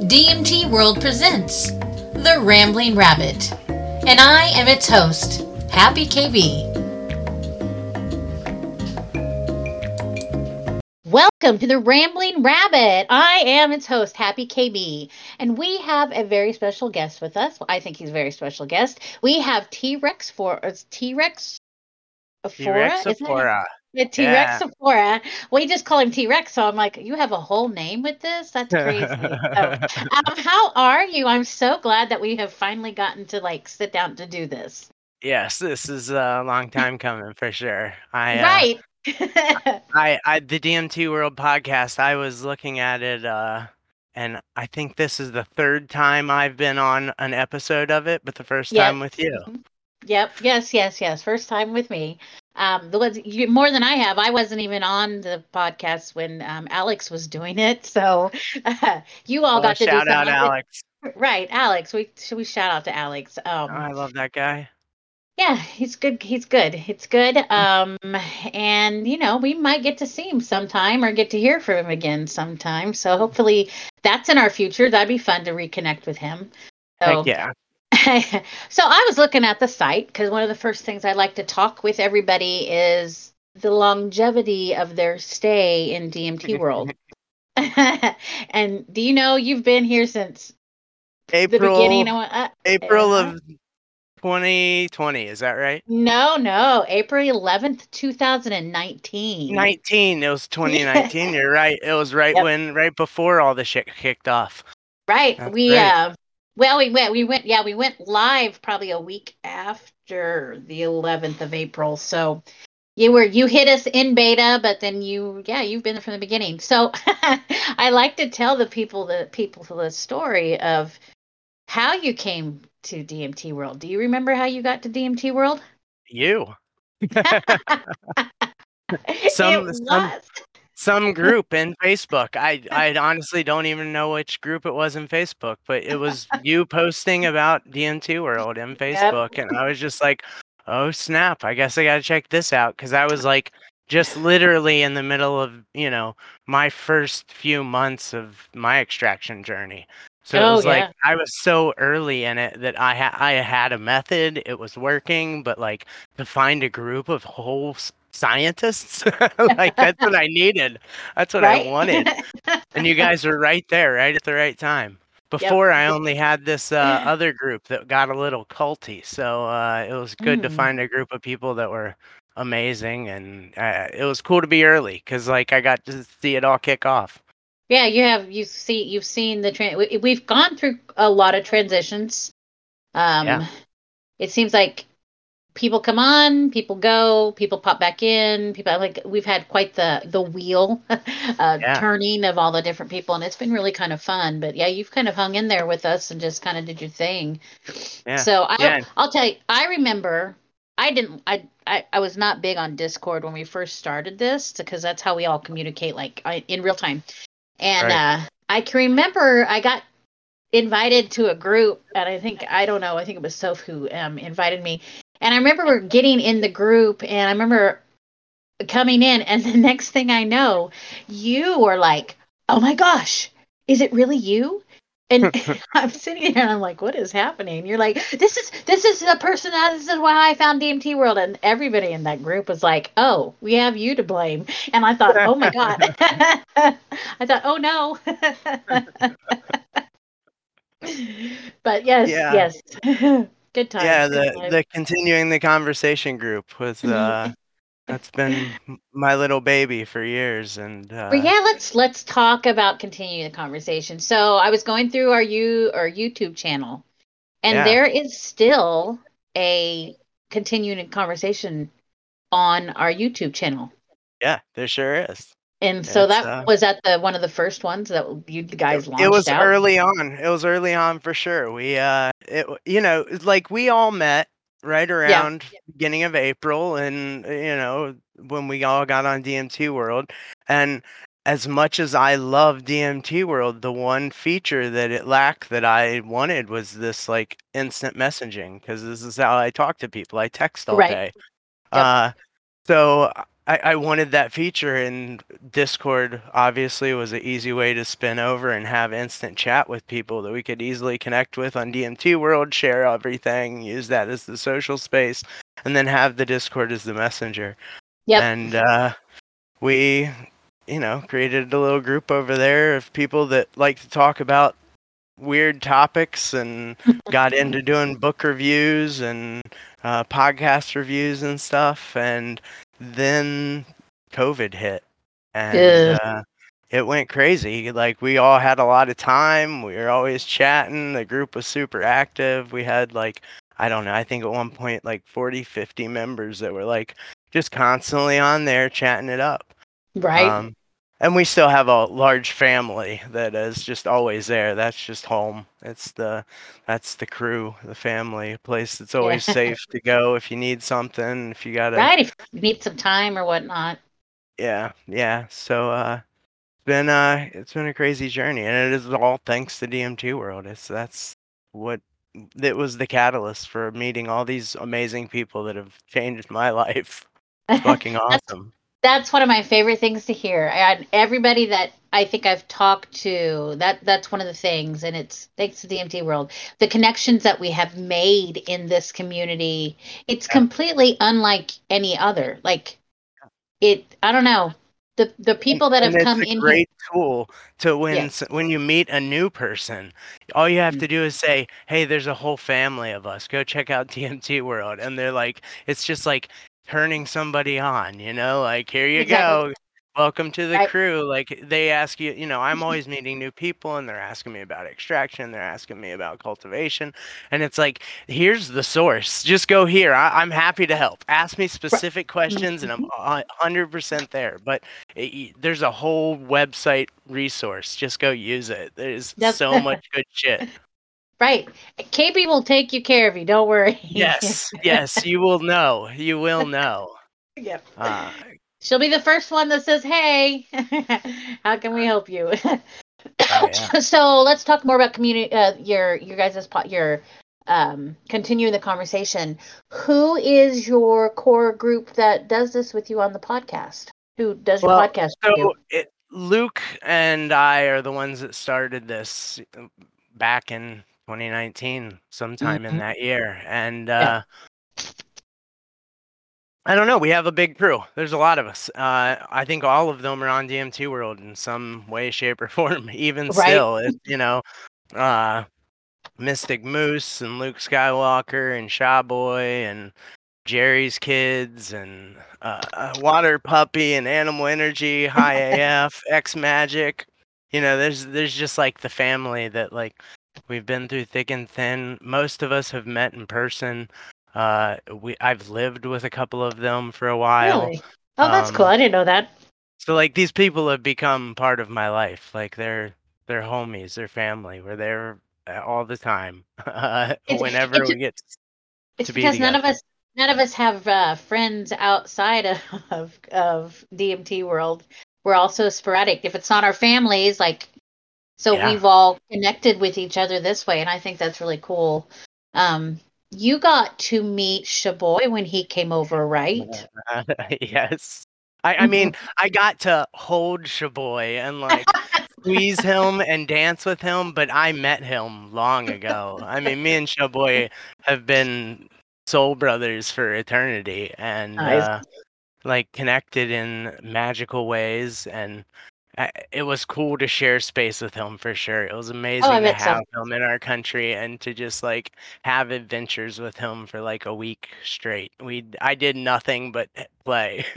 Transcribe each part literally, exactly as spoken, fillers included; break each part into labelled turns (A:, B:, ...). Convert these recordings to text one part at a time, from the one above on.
A: D M T World presents The Rambling Rabbit, and I am its host, Happy K B. Welcome to The Rambling Rabbit. I am its host, Happy K B, and we have a very special guest with us. Well, I think he's a very special guest. We have T-Rex for T-Rex Sephora,
B: T-Rex
A: isn't it?
B: Sephora.
A: The T-Rex
B: Yeah.
A: Sephora. We just call him T-Rex, so I'm like, you have a whole name with this? That's crazy. So, um, how are you? I'm so glad that we have finally gotten to like sit down to do this.
B: Yes, this is a long time coming for sure. I uh
A: Right.
B: I I the D M T World podcast, I was looking at it uh and I think this is the third time I've been on an episode of it, but the first
A: Yep.
B: time with you.
A: Mhm. Yep. Yes. Yes. Yes. First time with me. Um, the ones you, more than I have. I wasn't even on the podcast when um, Alex was doing it, so uh, you all
B: Oh,
A: got to do
B: shout
A: some.
B: out
A: I did,
B: Alex.
A: right, Alex. We should we shout out to Alex.
B: Oh,
A: Um,
B: I love that guy.
A: yeah, he's good. He's good. It's good. Um, and you know, we might get to see him sometime or get to hear from him again sometime. So hopefully that's in our future. That'd be fun to reconnect with him.
B: Heck
A: So
B: yeah.
A: so I was looking at the site because one of the first things I like to talk with everybody is the longevity of their stay in D M T world. And do you know you've been here since the beginning?
B: April
A: Of, uh,
B: April
A: uh,
B: of twenty twenty, is that right?
A: no, no, April eleventh, two thousand nineteen.
B: nineteen, it was twenty nineteen. You're right. It was right
A: Yep.
B: when right before all the shit kicked off.
A: Right.
B: That's
A: We
B: right.
A: uh well we went we went yeah, we went live probably a week after the eleventh of April. So you were you hit us in beta, but then you yeah, you've been there from the beginning. So I like to tell the people the people the story of how you came to D M T World. Do you remember how you got to D M T World?
B: You.
A: It
B: some some
A: was.
B: some group in Facebook. I I honestly don't even know which group it was in Facebook, but it was you posting about D M T World in
A: Yep.
B: Facebook, and I was just like, "Oh snap! I guess I got to check this out," because I was like, just literally in the middle of you know my first few months of my extraction journey. So it
A: Oh
B: was like
A: yeah.
B: I was so early in it that I had I had a method, it was working, but like to find a group of whole s- scientists, like that's what I needed. That's what I
A: Right?
B: wanted. And you guys were right there, right at the right time.
A: Yep.
B: Before I only had this uh, other group that got a little culty, so uh, it was good to
A: Mm.
B: find a group of people that were amazing, and uh, it was cool to be early because like I got to see it all kick off.
A: Yeah, you have you see you've seen the trend. We, we've gone through a lot of transitions.
B: Yeah,
A: Um, it seems like people come on, people go, people pop back in. People like we've had quite the the wheel uh,
B: yeah,
A: turning of all the different people, and it's been really kind of fun. But yeah, you've kind of hung in there with us and just kind of did your thing.
B: yeah,
A: So I
B: yeah,
A: I'll tell you, I remember I didn't I I, I was not big on Discord when we first started this because that's how we all communicate like I, in real time. And
B: right.
A: uh, I can remember I got invited to a group, and I think I don't know, I think it was Soph who um, invited me. And I remember getting in the group, and I remember coming in, and the next thing I know, you were like, "Oh my gosh, is it really you?" And I'm sitting there, and I'm like, "What is happening?" You're like, "This is this is the person that this is why I found D M T World," and everybody in that group was like, "Oh, we have you to blame." And I thought, "Oh my god," I thought, "Oh no." But yes,
B: Yeah,
A: yes. Good
B: yeah,
A: times, good
B: the
A: times.
B: the continuing the conversation group was uh that's been m- my little baby for years and
A: Well,
B: uh
A: yeah, let's let's talk about continuing the conversation. So I was going through our you our YouTube channel, and
B: yeah,
A: there is still a continuing conversation on our YouTube channel.
B: yeah, there sure is.
A: And so
B: It's
A: that
B: uh
A: was that the one of the first ones that you
B: it,
A: guys
B: it
A: launched
B: was
A: out.
B: early on. It was early on for sure. We uh it w- you know, it's like we all met right
A: Yeah,
B: around beginning of April and uh, you know, when we all got on D M T World and as much as I love D M T World, the one feature that it lacked that I wanted was this like instant messaging because this is how I talk to people. I text all
A: right.
B: day.
A: Yep.
B: Uh so I, I wanted that feature, and Discord obviously was an easy way to spin over and have instant chat with people that we could easily connect with on D M T World, share everything, use that as the social space, and then have the Discord as the messenger.
A: Yep.
B: And uh, we, you know, created a little group over there of people that like to talk about weird topics and got into doing book reviews and uh, podcast reviews and stuff. And then COVID hit, and
A: Ugh.
B: uh, it went crazy. Like, we all had a lot of time. We were always chatting. The group was super active. We had like, I don't know, I think at one point like forty, fifty members that were like just constantly on there chatting it up.
A: Right.
B: Um, and we still have a large family that is just always there. That's just home. It's the that's the crew, the family, a place that's always
A: Yeah.
B: safe to go if you need something, if you gotta.
A: Right. If you need some time or whatnot.
B: Yeah, yeah. So uh, it's been uh, it's been a crazy journey, and it is all thanks to D M T World. It's that's what that was the catalyst for meeting all these amazing people that have changed my life. It's fucking
A: That's
B: awesome.
A: that's one of my favorite things to hear. And everybody that I think I've talked to, that that's one of the things, and it's thanks to D M T World, the connections that we have made in this community. It's
B: Yeah.
A: completely unlike any other. Like it, I don't know. The the
B: And,
A: people that
B: and
A: have
B: it's
A: come
B: a
A: in here.
B: great tool to when
A: Yeah.
B: s- when you meet a new person, all you have to do is say, "Hey, there's a whole family of us. Go check out D M T World." And they're like, it's just like turning somebody on, you know? Like, here you
A: Exactly.
B: go. Welcome to the
A: Right.
B: crew. Like, they ask you, you know, I'm always meeting new people, and they're asking me about extraction, they're asking me about cultivation, and it's like, here's the source. Just go here. I, I'm happy to help. Ask me
A: Right.
B: specific questions, and I'm
A: Mhm.
B: a hundred percent there. But it, there's a whole website resource. Just go use it. There's
A: That's
B: so much good shit.
A: right. K B will take you care of you. Don't worry.
B: Yes, yes, you will know. You will know.
A: Yep.
B: Uh,
A: She'll be the first one that says, "Hey, how can we help you?"
B: oh yeah.
A: So let's talk more about community. Uh, your your guys' po- your um, continuing the conversation. Who is your core group that does this with you on the podcast? Who does your
B: Well,
A: podcast
B: so
A: with you?
B: it, Luke and I are the ones that started this uh, back in twenty nineteen, sometime in
A: Mhm.
B: that year, and
A: Yeah.
B: uh, I don't know. We have a big crew. There's a lot of us. Uh, I think all of them are on D M T World in some way, shape, or form. Even
A: Right.
B: still, it, you know, uh, Mystic Moose and Luke Skywalker and Shawboy and Jerry's Kids and uh, uh, Water Puppy and Animal Energy, High A F, X Magic. You know, there's there's just like the family that like we've been through thick and thin. Most of us have met in person. Uh, we I've lived with a couple of them for a while.
A: Really? Oh, that's cool.
B: Um,
A: I didn't know that.
B: so like these people have become part of my life. Like they're they're homies, they're family. We're there uh, all the time. Uh,
A: It's
B: whenever
A: it's
B: we get
A: it's
B: to be
A: because none of
B: together.
A: us none of us have uh, friends outside of of D M T world. We're also sporadic. If it's not our families, like so
B: Yeah.
A: we've all connected with each other this way, and I think that's really cool. Um, you got to meet Shaboy when he came over, right?
B: Yes. I I mean, I got to hold Shaboy and, like, squeeze him and dance with him, but I met him long ago. I mean, me and Shaboy have been soul brothers for eternity and,
A: Nice.
B: uh, like, connected in magical ways, and I it was cool to share space with him for sure. It was
A: Oh, I
B: amazing to
A: bet so.
B: have him in our country and to just, like, have adventures with him for, like, a week straight. We I did nothing but eh, play.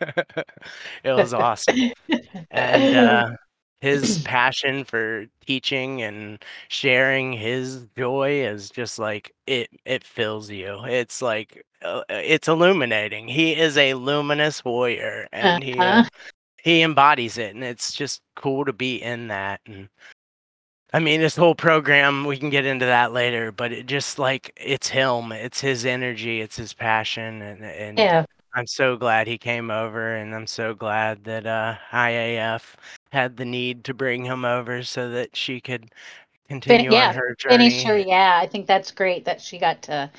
B: It was awesome. And, uh, his passion for teaching and sharing his joy is just, like, it it fills you. It's, like, uh, it's illuminating. He is a luminous warrior, and he, uh
A: Uh-huh.
B: he embodies it, and it's just cool to be in that, and I mean, this whole program, we can get into that later, but it just like it's him, it's his energy, it's his passion, and and
A: Yeah.
B: I'm so glad he came over, and I'm so glad that uh, I A F had the need to bring him over so that she could
A: Fin-
B: continue on
A: yeah.
B: her
A: Finish her.
B: journey.
A: Yeah, I think that's great that she got to.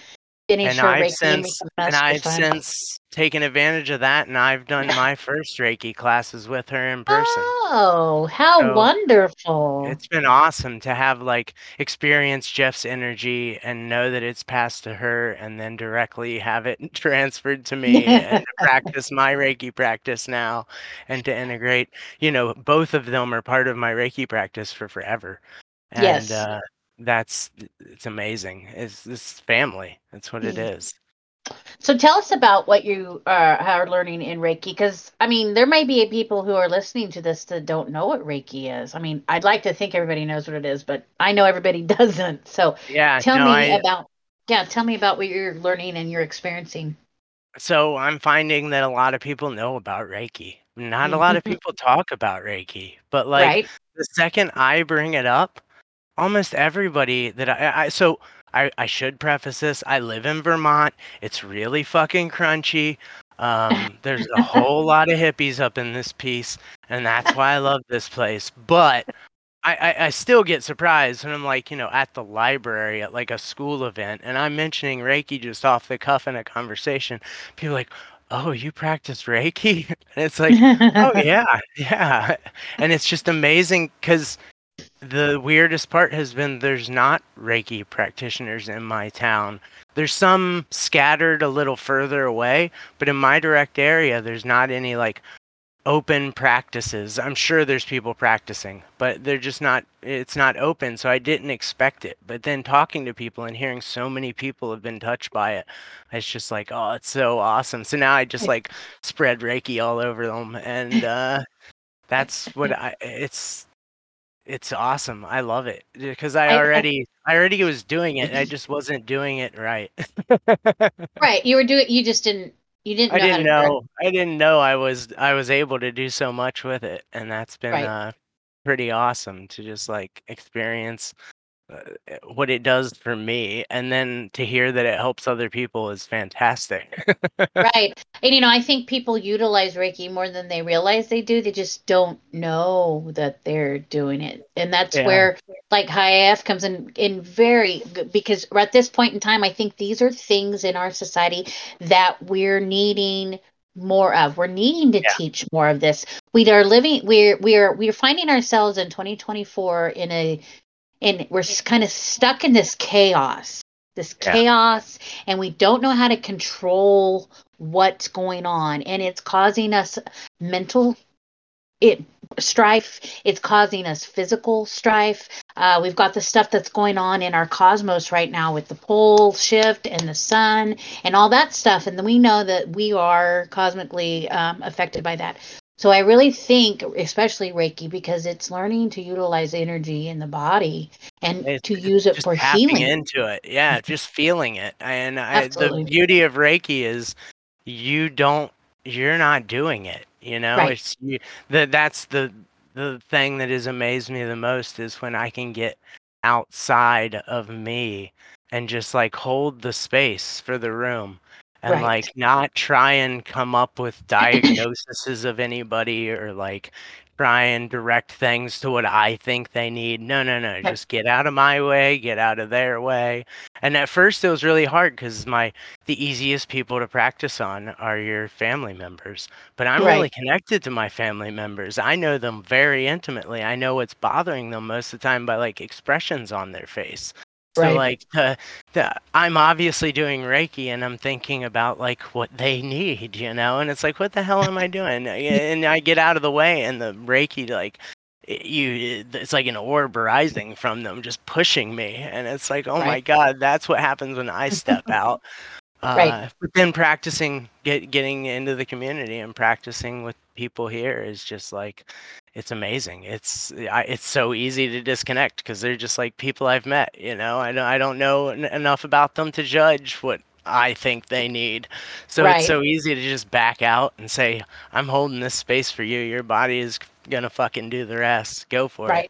A: Finish
B: And
A: her
B: I've
A: Reiki and
B: since
A: become
B: and
A: master
B: I've
A: son.
B: since taken advantage of that, and I've done my first Reiki classes with her in person.
A: Oh, how
B: So
A: wonderful.
B: it's been awesome to have like experience Jeff's energy and know that it's passed to her and then directly have it transferred to me and to practice my Reiki practice now and to integrate, you know, both of them are part of my Reiki practice for forever. And
A: Yes.
B: uh that's it's amazing. It's this family. That's what it
A: Mm.
B: is.
A: So tell us about what you uh, are learning in Reiki, because I mean, there may be people who are listening to this that don't know what Reiki is. I mean, I'd like to think everybody knows what it is, but I know everybody doesn't. So
B: Yeah,
A: tell
B: no,
A: me
B: I
A: about, yeah, tell me about what you're learning and you're experiencing.
B: so I'm finding that a lot of people know about Reiki. Not a lot of
A: Hmm.
B: people talk about Reiki, but like
A: Right?
B: the second I bring it up, almost everybody that I, I so I, I should preface this. I live in Vermont. It's really fucking crunchy. Um, there's a whole lot of hippies up in this piece, and that's why I love this place. But I, I, I still get surprised when I'm like, you know, at the library at like a school event and I'm mentioning Reiki just off the cuff in a conversation. People are like, oh, you practice Reiki? And it's like, oh, yeah, yeah. And it's just amazing because the weirdest part has been there's not Reiki practitioners in my town. There's some scattered a little further away, but in my direct area, there's not any like open practices. I'm sure there's people practicing, but they're just not, it's not open. So I didn't expect it. But then talking to people and hearing so many people have been touched by it, it's just like, oh, it's so awesome. So now I just like spread Reiki all over them. And uh, that's what I, it's, it's awesome. I love it because I
A: I, I
B: already, I already was doing it. I just wasn't doing it right.
A: right. You were doing, you just didn't, you didn't
B: I
A: know how
B: didn't
A: to direct.
B: know. I didn't know I was I was able to do so much with it, and that's been
A: Right.
B: uh pretty awesome to just like experience uh, eh, what it does for me, and then to hear that it helps other people is fantastic.
A: Right. And you know, I think people utilize Reiki more than they realize they do. They just don't know that they're doing it. And that's
B: Yeah,
A: where like high A F comes in in very good, because at this point in time, I think these are things in our society that we're needing more of. We're needing to
B: yeah,
A: teach more of this. We are living we're we're we're finding ourselves in twenty twenty-four in a and we're kind of stuck in this chaos this
B: yeah.
A: chaos, and we don't know how to control what's going on, and it's causing us mental it strife. It's causing us physical strife. Uh, we've got the stuff that's going on in our cosmos right now with the pole shift and the sun and all that stuff, and then we know that we are cosmically um, affected by that. So I really think, especially Reiki, because it's learning to utilize energy in the body and
B: It's,
A: to
B: it's
A: use it
B: just
A: for
B: tapping
A: healing.
B: into it. Yeah, just feeling it. And I, the
A: Absolutely.
B: beauty of Reiki is you don't, you're not doing it. You know,
A: Right.
B: it's you, that that's the the thing that has amazed me the most is when I can get outside of me and just like hold the space for the room and
A: Right.
B: like not try and come up with diagnoses of anybody or like try and direct things to what I think they need. No, no, no.
A: Right.
B: Just get out of my way, get out of their way. And at first it was really hard because my the easiest people to practice on are your family members. But I'm really
A: Right.
B: connected to my family members. I know them very intimately. I know what's bothering them most of the time by like expressions on their face. So
A: Right.
B: like the, the I'm obviously doing Reiki and I'm thinking about like what they need, you know, and it's like what the hell am I doing? And I get out of the way and the Reiki like it- you it's like an orb rising from them just pushing me and it's like oh my
A: Right.
B: god, that's what happens when I step out.
A: Right.
B: Uh, but then practicing, get getting into the community and practicing with people here is just like, it's amazing. It's I, it's so easy to disconnect because they're just like people I've met. You know, I don't I don't know en- enough about them to judge what I think they need. So it's
A: Right.
B: so easy to just back out and say, I'm holding this space for you. Your body is gonna fucking do the rest. Go for it.
A: Right.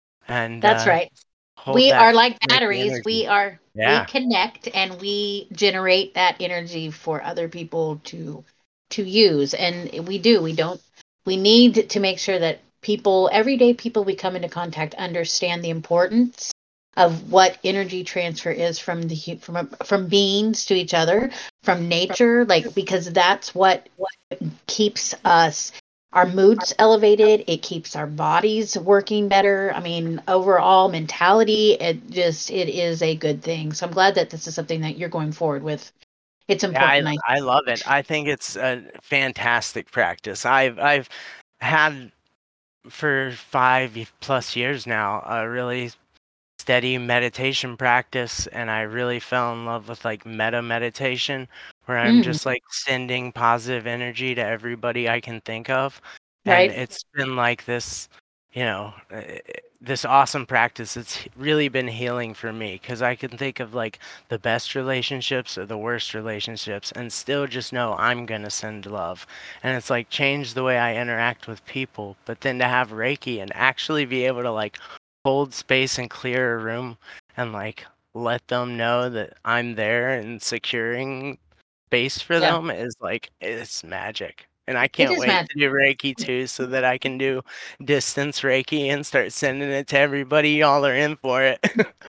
B: And
A: That's
B: uh,
A: right.
B: hold
A: We
B: that
A: are like
B: Reiki
A: batteries.
B: energy.
A: We are we
B: Yeah.
A: connect and we generate that energy for other people to to use. And we do. We don't we need to make sure that people everyday people we come into contact understand the importance of what energy transfer is from the hu- from from beings to each other, from nature, like because that's what keeps us our moods elevated. It keeps our bodies working better. I mean, overall mentality, it just it is a good thing. So I'm glad that this is something that you're going forward with. It's
B: Yeah, I
A: important. I
B: I love it. I think it's a fantastic practice. I've I've had for five y- plus years now a really steady meditation practice, and I really fell in love with like meta meditation, where I'm
A: mm,
B: just like sending positive energy to everybody I can think of. And
A: right.
B: it's been like this, you know, uh, this awesome practice. It's h- really been healing for me because I can think of like the best relationships or the worst relationships and still just know I'm going to send love. And it's like change the way I interact with people. But then to have Reiki and actually be able to like hold space and clear a room and like let them know that I'm there and securing space for
A: Yeah,
B: them is like it's magic. And I
A: it
B: can't
A: is
B: wait
A: magic.
B: to do Reiki too so that I can do distance Reiki and start sending it to everybody. Y'all are in for it.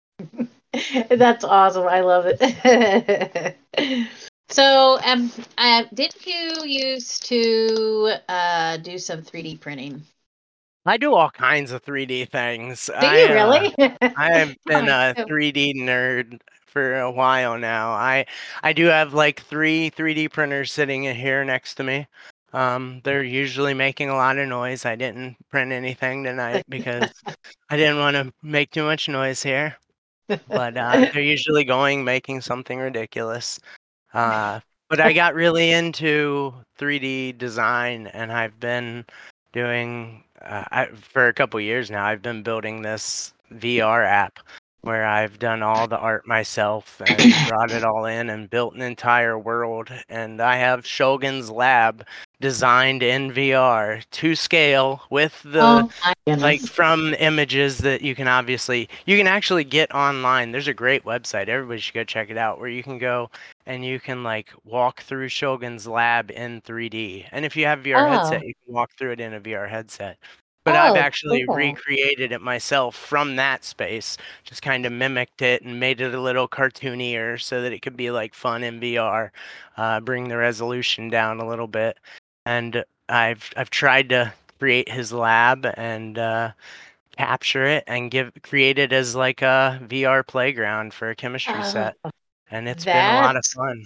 A: That's awesome. I love it. So, um, uh, did you used to uh do some three D printing?
B: I do all kinds of three D things.
A: Do
B: I
A: you
B: uh
A: really?
B: I have
A: Tell
B: been
A: me.
B: a three D nerd for a while now. I I do have like three 3D printers sitting in here next to me. Um, they're usually making a lot of noise. I didn't print anything tonight because I didn't want to make too much noise here. But uh, they're usually going making something ridiculous. Uh, but I got really into three D design, and I've been doing uh, I, for a couple years now. I've been building this V R app where I've done all the art myself and brought it all in and built an entire world. And I have Shogun's Lab designed in V R to scale with the
A: Oh my
B: like
A: goodness.
B: from images that you can obviously you can actually get online. There's a great website. Everybody should go check it out where you can go and you can like walk through Shogun's Lab in three D. And if you have V R
A: Oh,
B: headset, you can walk through it in a V R headset. But I've
A: oh,
B: actually
A: cool.
B: recreated it myself from that space, just kind of mimicked it and made it a little cartoonier so that it could be like fun in V R, uh, bring the resolution down a little bit. And I've I've tried to create his lab and uh, capture it and give create it as like a V R playground for a chemistry
A: Uh,
B: set, and it's been a lot of
A: that's
B: fun.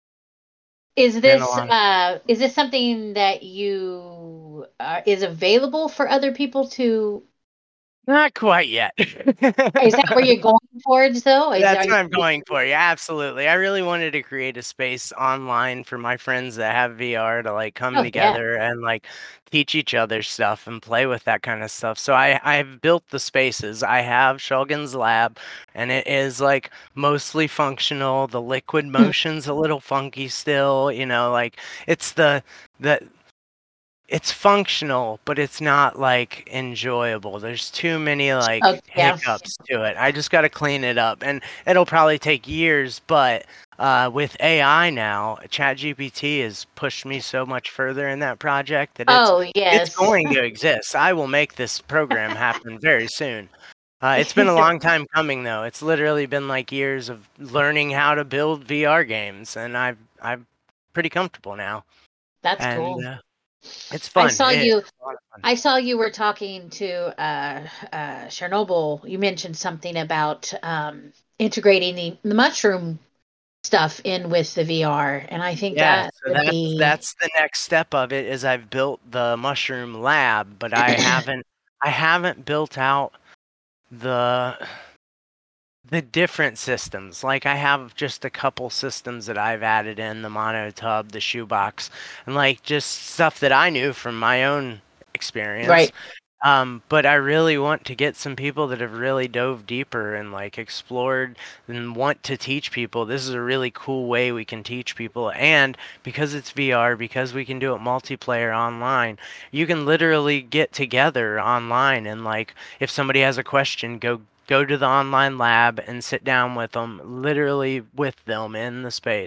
A: is
B: Been a
A: this
B: lot.
A: uh is this something that you uh, is available for other people to?
B: Not quite yet.
A: Is that where you're going towards though? Is
B: That's
A: are
B: what I'm
A: you?
B: going for. Yeah, absolutely. I really wanted to create a space online for my friends that have V R to like come
A: Oh yeah.
B: together and like teach each other stuff and play with that kind of stuff. So I I've built the spaces. I have Shogun's Lab and it is like mostly functional. The liquid motion's a little funky still, you know, like it's the the it's functional, but it's not like enjoyable. There's too many
A: Oh
B: like
A: yeah.
B: hiccups to it. I just got to clean it up, and it'll probably take years. But uh, with A I now, ChatGPT has pushed me so much further in that project that it's
A: Oh
B: it's
A: yes.
B: going to exist. I will make this program happen very soon. Uh, it's been a long time coming, though. It's literally been like years of learning how to build V R games, and I've I'm pretty comfortable now,
A: That's
B: and
A: cool.
B: uh, it's
A: I
B: fun.
A: saw
B: It's
A: you.
B: a lot of fun.
A: I saw you were talking to uh, uh, Chernobyl. You mentioned something about um, integrating the, the mushroom stuff in with the V R, and I think
B: Yeah,
A: that
B: so
A: would
B: that's
A: be.
B: that's the next step of it is I've built the mushroom lab, but I haven't I haven't built out the the different systems. Like I have just a couple systems that I've added in, the mono tub, the shoebox, and like just stuff that I knew from my own experience.
A: Right.
B: Um, but I really want to get some people that have really dove deeper and like explored and want to teach people. This is a really cool way we can teach people. And because it's V R, because we can do it multiplayer online, you can literally get together online and like if somebody has a question, go go to the online lab and sit down with them, literally with them in the space.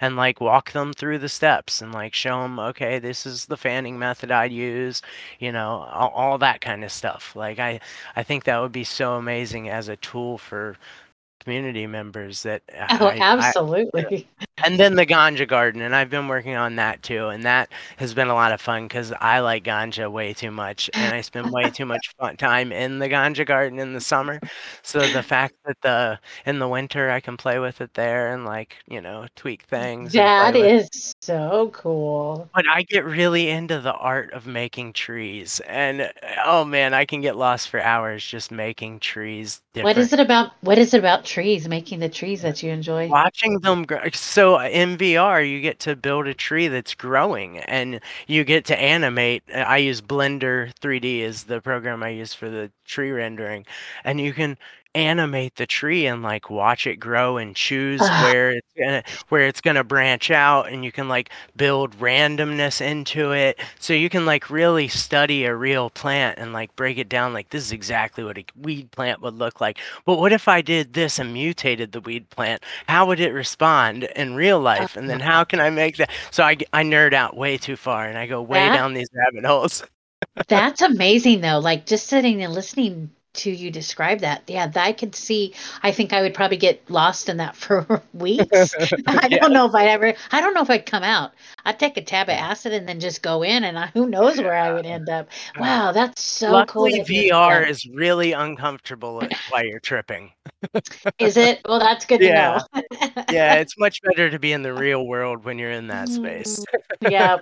B: and like walk them through the steps and like show them, okay, this is the fanning method I'd use, you know, all, all that kind of stuff. Like I, I think that would be so amazing as a tool for community members that
A: Oh,
B: I, I
A: absolutely.
B: and then the ganja garden, and I've been working on that too, and that has been a lot of fun because I like ganja way too much, and I spend way too much fun time in the ganja garden in the summer. So the fact that the in the winter I can play with it there and like, you know, tweak things and play
A: That
B: with.
A: is so cool.
B: But I get really into the art of making trees, and uh, oh man, I can get lost for hours just making trees
A: What is
B: different.
A: it about what is it about trees, making the trees that you enjoy?
B: Watching them grow. So in V R, you get to build a tree that's growing, and you get to animate. uh, I use Blender three D is the program I use for the tree rendering, and you can animate the tree and like watch it grow and choose
A: Ah,
B: where it's gonna where it's gonna branch out, and you can like build randomness into it, so you can like really study a real plant and like break it down like this is exactly what a weed plant would look like. But what if I did this and mutated the weed plant? How would it respond in real life? And then
A: ah,
B: how can I make that? So I, g- I nerd out way too far and I go way
A: that
B: down these rabbit holes.
A: that's amazing though. Like just sitting and listening to you describe that. Yeah, that I could see. I think I would probably get lost in that for weeks. I
B: Yeah.
A: don't know if I'd ever I don't know if I'd come out. I'd take a tab of acid and then just go in and I, who knows where I would end up.
B: Yeah.
A: Wow, that's so cool
B: Luckily,
A: that you're into
B: V R
A: that.
B: is really uncomfortable while you're tripping.
A: Is it? Well, that's good to know.
B: Yeah. Yeah. It's much better to be in the real world when you're in that space.
A: Mm, yeah.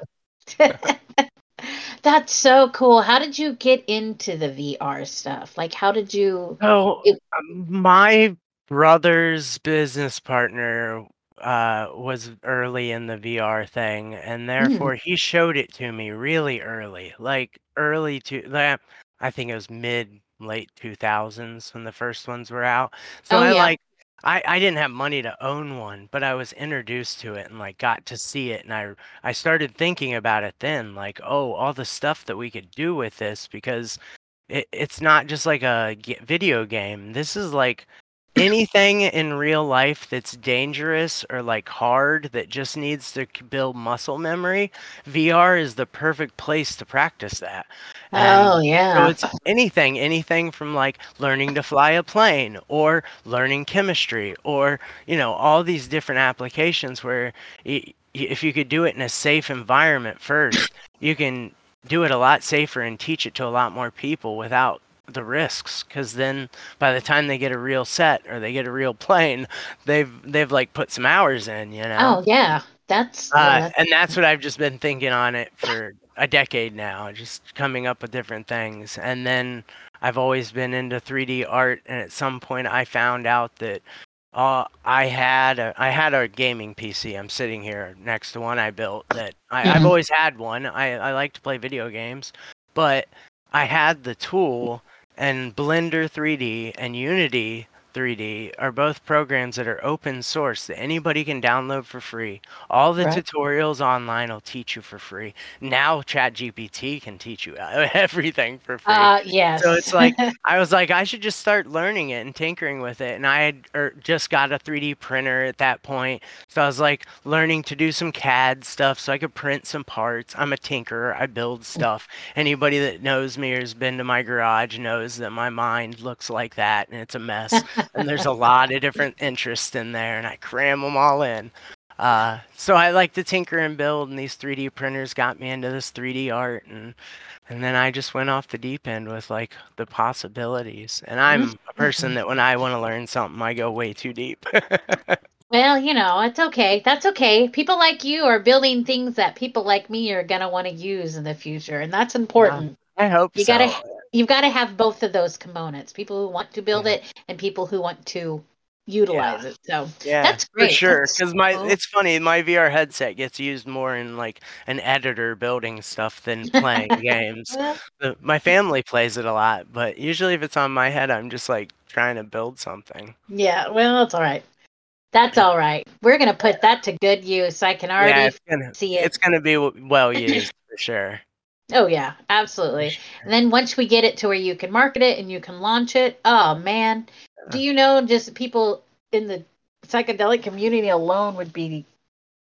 A: That's so cool. How did you get into the V R stuff? Like, how did you?
B: So,
A: It,
B: um, my brother's business partner uh, was early in the V R thing, and
A: mm,
B: therefore he showed it to me really early, like early to that. I think it was mid late two thousands when the first ones were out. So
A: oh
B: I
A: yeah.
B: like I I didn't have money to own one, but I was introduced to it and like got to see it, and I I started thinking about it then, like, oh, all the stuff that we could do with this because it, it's not just like a g- video game. This is like anything in real life that's dangerous or like hard that just needs to c- build muscle memory. V R is the perfect place to practice that. And
A: Oh
B: so
A: yeah.
B: it's anything, anything from like learning to fly a plane or learning chemistry or, you know, all these different applications where y- y- if you could do it in a safe environment first, you can do it a lot safer and teach it to a lot more people without the risks, because then by the time they get a real set or they get a real plane, they've they've like put some hours in, you know.
A: Oh yeah. That's yeah.
B: uh,
A: That's
B: and that's what I've just been thinking on it for a decade now, just coming up with different things. And then I've always been into three D art, and at some point I found out that uh, I had a, I had a gaming P C. I'm sitting here next to one I built that I, I've
A: mhm,
B: always had one. I, I like to play video games, but I had the tool, and Blender three D and Unity three D are both programs that are open source that anybody can download for free. All the
A: right.
B: tutorials online will teach you for free. Now ChatGPT can teach you everything for free.
A: Uh
B: So
A: yes.
B: it's like I was like, I should just start learning it and tinkering with it. And I had er, just got a three D printer at that point. So I was like learning to do some C A D stuff so I could print some parts. I'm a tinkerer, I build stuff. Anybody that knows me or has been to my garage knows that my mind looks like that and it's a mess. And there's a lot of different interests in there, and I cram them all in. Uh, so I like to tinker and build, and these three D printers got me into this three D art, and and then I just went off the deep end with like the possibilities. And I'm a person
A: Mhm.
B: that when I want to learn something, I go way too deep.
A: Well, you know, it's okay. That's okay. People like you are building things that people like me are gonna want to use in the future, and that's
B: Yeah,
A: important.
B: I hope
A: You gotta
B: so.
A: you've got to have both of those components. People who want to build
B: Yeah,
A: it and people who want to
B: yeah,
A: utilize it. So
B: yeah,
A: that's
B: for
A: great.
B: sure.
A: That's
B: Because my
A: so
B: it's funny, my V R headset gets used more in like an editor building stuff than playing games.
A: well,
B: The, my family plays it a lot, but usually if it's on my head, I'm just like trying to build something.
A: yeah, well, it's all right. That's all right. We're gonna put that to good use. I can
B: Yeah,
A: already
B: it's gonna
A: see it.
B: it's gonna be w- well used for sure.
A: Oh yeah,
B: For
A: absolutely. And
B: sure.
A: then once we get it to where you can market it and you can launch it, oh man, do
B: Uh,
A: you know just people in the psychedelic community alone would be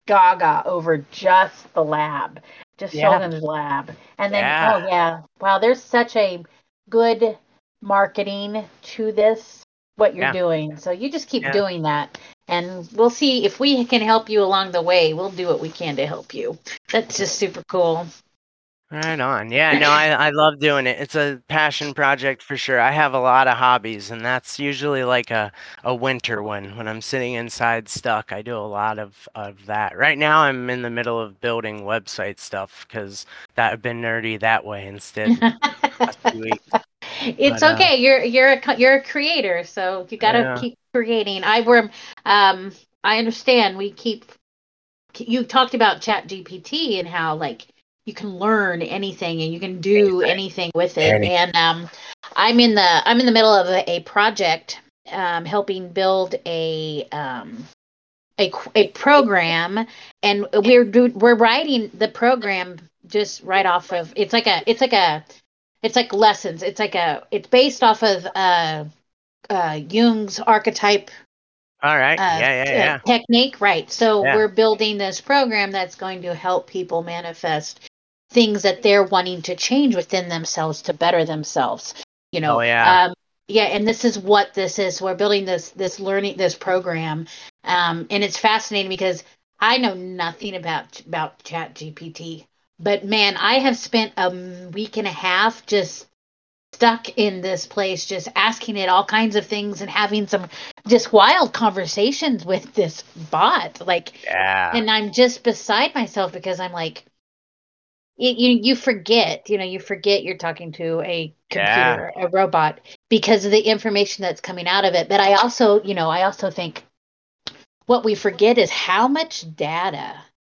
A: gaga over just the lab, just
B: Yeah.
A: Sheldon's lab. And then,
B: Yeah.
A: oh yeah, wow, there's such a good marketing to this, what you're
B: Yeah.
A: doing. So you just keep
B: Yeah.
A: doing that. And we'll see if we can help you along the way. We'll do what we can to help you. That's just super cool.
B: Right on. Yeah, no, I I love doing it. It's a passion project for sure. I have a lot of hobbies, and that's usually like a a winter one when I'm sitting inside stuck. I do a lot of of that. Right now, I'm in the middle of building website stuff because that I've been nerdy that way instead the past few weeks.
A: It's
B: But uh,
A: okay. You're you're a co- you're a creator, so you got to
B: yeah,
A: keep creating. I were um I understand we keep you talked about Chat G P T and how like you can learn anything and you can do
B: anything,
A: anything with it.
B: anything.
A: And um I'm in the I'm in the middle of a, a project um helping build a um a, a program, and we're do, we're writing the program just right off of it's like a it's like a it's like lessons. It's like a it's based off of uh, uh, Jung's archetype
B: All right.
A: uh,
B: Yeah, yeah,
A: t- uh,
B: yeah,
A: technique, right? So
B: yeah.
A: we're building this program that's going to help people manifest things that they're wanting to change within themselves to better themselves. You
B: Oh
A: know,
B: yeah.
A: um, yeah, and this is what this is. We're building this this learning this program, um, and it's fascinating because I know nothing about about Chat G P T, but man, I have spent a week and a half just stuck in this place just asking it all kinds of things and having some just wild conversations with this bot like
B: Yeah.
A: and I'm just beside myself because I'm like you you, you forget you know you forget you're talking to a
B: Yeah.
A: computer a robot because of the information that's coming out of it, but I also you know I also think what we forget is how much data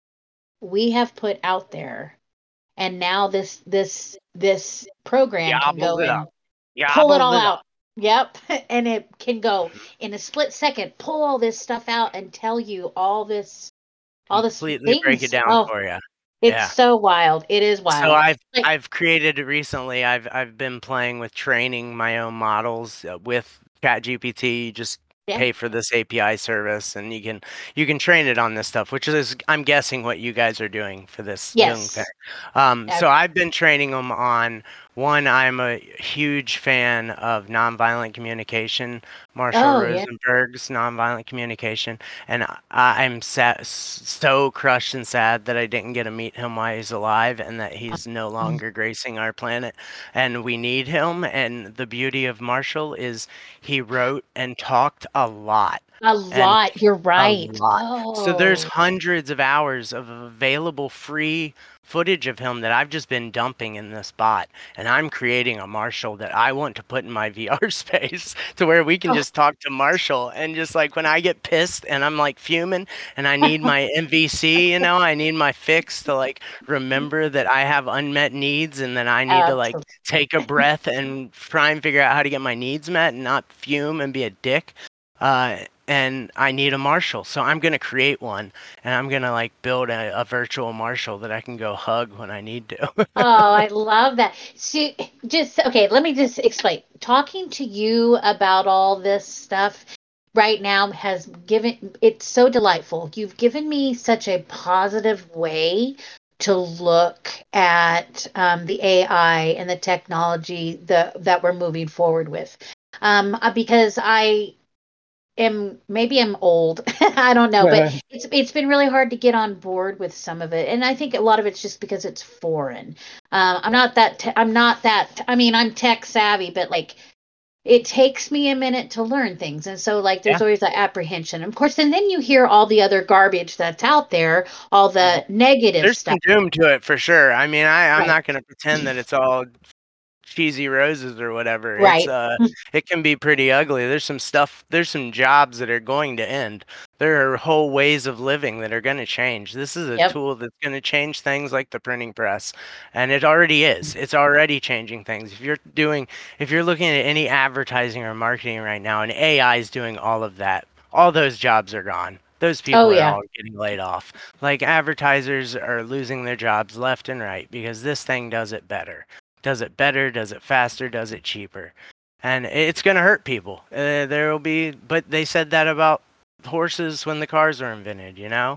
A: we have put out there, and now this this this program can
B: Gobbles
A: go
B: it
A: and
B: up.
A: pull it
B: Gobbles
A: all
B: it up.
A: out. Yep. And it can go in a split second, pull all this stuff out and tell you all this, all this
B: Completely break it
A: things.
B: down
A: Oh,
B: for you.
A: it's
B: Yeah.
A: so wild. It is
B: So
A: wild.
B: I've
A: Like,
B: I've created recently. I've I've been playing with training my own models uh, with ChatGPT. You just
A: yeah.
B: pay for this A P I service, and you can you can train it on this stuff, which is I'm guessing what you guys are doing for this young thing.
A: Yes.
B: Um,
A: Uh,
B: so I've been training them on one. I'm a huge fan of nonviolent communication, Marshall
A: oh, yeah.
B: Rosenberg's nonviolent communication, and I, I'm sad, so crushed and sad that I didn't get to meet him while he's alive, and that he's no longer gracing our planet, and we need him. And the beauty of Marshall is he wrote and talked a lot.
A: A
B: And
A: lot. You're
B: a
A: right.
B: lot. So there's
A: Oh,
B: hundreds of hours of available free footage of him that I've just been dumping in this bot. And I'm creating a Marshall that I want to put in my V R space to where we can
A: oh.
B: just talk to Marshall. And just like when I get pissed and I'm like fuming and I need my M V C, you know, I need my fix to like remember that I have unmet needs and then I need to like
A: Absolutely.
B: take a breath and try and figure out how to get my needs met and not fume and be a dick. Uh, and I need a Marshall. So I'm gonna create one, and I'm gonna like build a, a virtual Marshall that I can go hug when I need to.
A: Oh, I love that. See, just okay, let me just explain. Talking to you about all this stuff right now has given it's so delightful. You've given me such a positive way to look at um, the A I and the technology the, that we're moving forward with. Um, uh, because I am maybe I'm old. I don't know, but it's it's been really hard to get on board with some of it, and I think a lot of it's just because it's foreign. Uh, I'm not that te- I'm not that. I mean, I'm tech savvy, but like it takes me a minute to learn things, and so like
B: Yeah.
A: there's always that apprehension, of course, and then you hear all the other garbage that's out there, all
B: Mhm.
A: the negative
B: There's
A: stuff.
B: some doom to it for sure. I mean, I I'm
A: Right,
B: not gonna pretend that it's all cheesy roses or whatever. It's
A: right.
B: uh it can be pretty ugly. There's some stuff, there's some jobs that are going to end. There are whole ways of living that are going to change. This is a
A: Yep.
B: tool that's going to change things like the printing press, and it already is. It's already changing things. If you're doing if you're looking at any advertising or marketing right now and A I is doing all of that, all those jobs are gone. Those
A: Oh
B: people are
A: yeah.
B: all getting laid off. Like advertisers are losing their jobs left and right because this thing does it better. Does it better? Does it faster? Does it cheaper? And it's going to hurt people. Uh, there will be, but they said that about horses when the cars were invented, you know?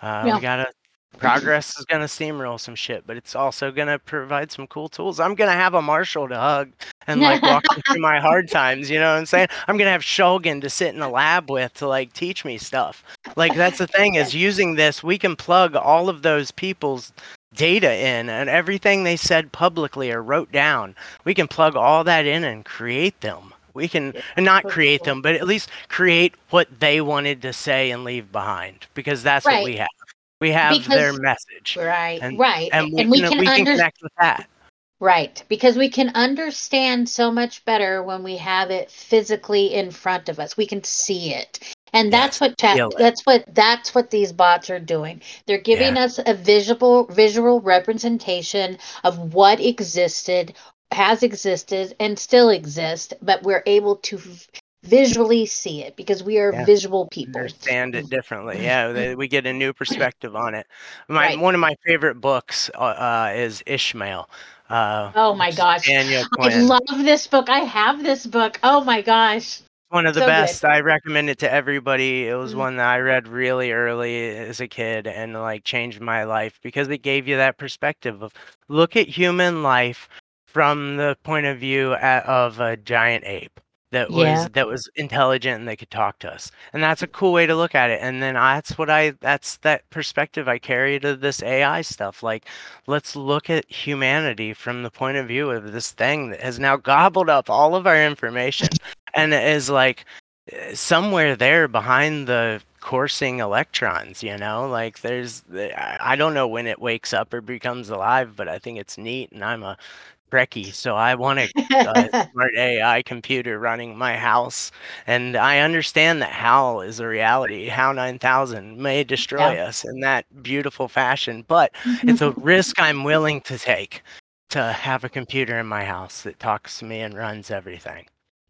B: Uh, we
A: Yeah.
B: gotta progress is gonna steamroll some shit, but it's also gonna provide some cool tools. I'm gonna have a Marshall to hug and like walk me through my hard times. You know what I'm saying? I'm gonna have Shulgin to sit in a lab with to like teach me stuff. Like that's the thing is using this, we can plug all of those people's data in and everything they said publicly or wrote down. We can plug all that in and create them. We can not create them, but at least create what they wanted to say and leave behind, because that's what
A: Right.
B: we have. We have their
A: Because
B: message,
A: right,
B: and
A: right.
B: and we
A: And we
B: can
A: can
B: we can
A: under
B: connect with that.
A: right, because we can understand so much better when we have it physically in front of us. We can see it. And that's
B: Yes,
A: what chat
B: feel it.
A: that's what that's what these bots are doing. They're giving
B: Yeah.
A: us a visual visual representation of what existed, has existed, and still exists, but we're able to v- visually see it because we are
B: Yeah.
A: visual people.
B: Understand it differently. Yeah, they, we get a new perspective on it. My
A: Right.
B: one of my favorite books uh, uh, is Ishmael, uh,
A: Oh my
B: which is
A: gosh.
B: Daniel
A: I
B: Quinn.
A: love this book. I have this book. Oh my gosh.
B: One of the
A: So good.
B: best. I recommend it to everybody. It was
A: Mm.
B: one that I read really early as a kid and like changed my life because it gave you that perspective of look at human life from the point of view a- of a giant ape that
A: Yeah.
B: was that was intelligent and they could talk to us. And that's a cool way to look at it. And then I, that's what I that's that perspective I carry to this A I stuff. Like let's look at humanity from the point of view of this thing that has now gobbled up all of our information and is like eh, somewhere there behind the coursing electrons, you know, like there's I I don't know when it wakes up or becomes alive, but I think it's neat, and I'm a Trekkie, so I want a, a smart A I computer running my house, and I understand that HAL is a reality. HAL nine thousand may destroy
A: Yeah.
B: us in that beautiful fashion, but it's a risk I'm willing to take to have a computer in my house that talks to me and runs everything.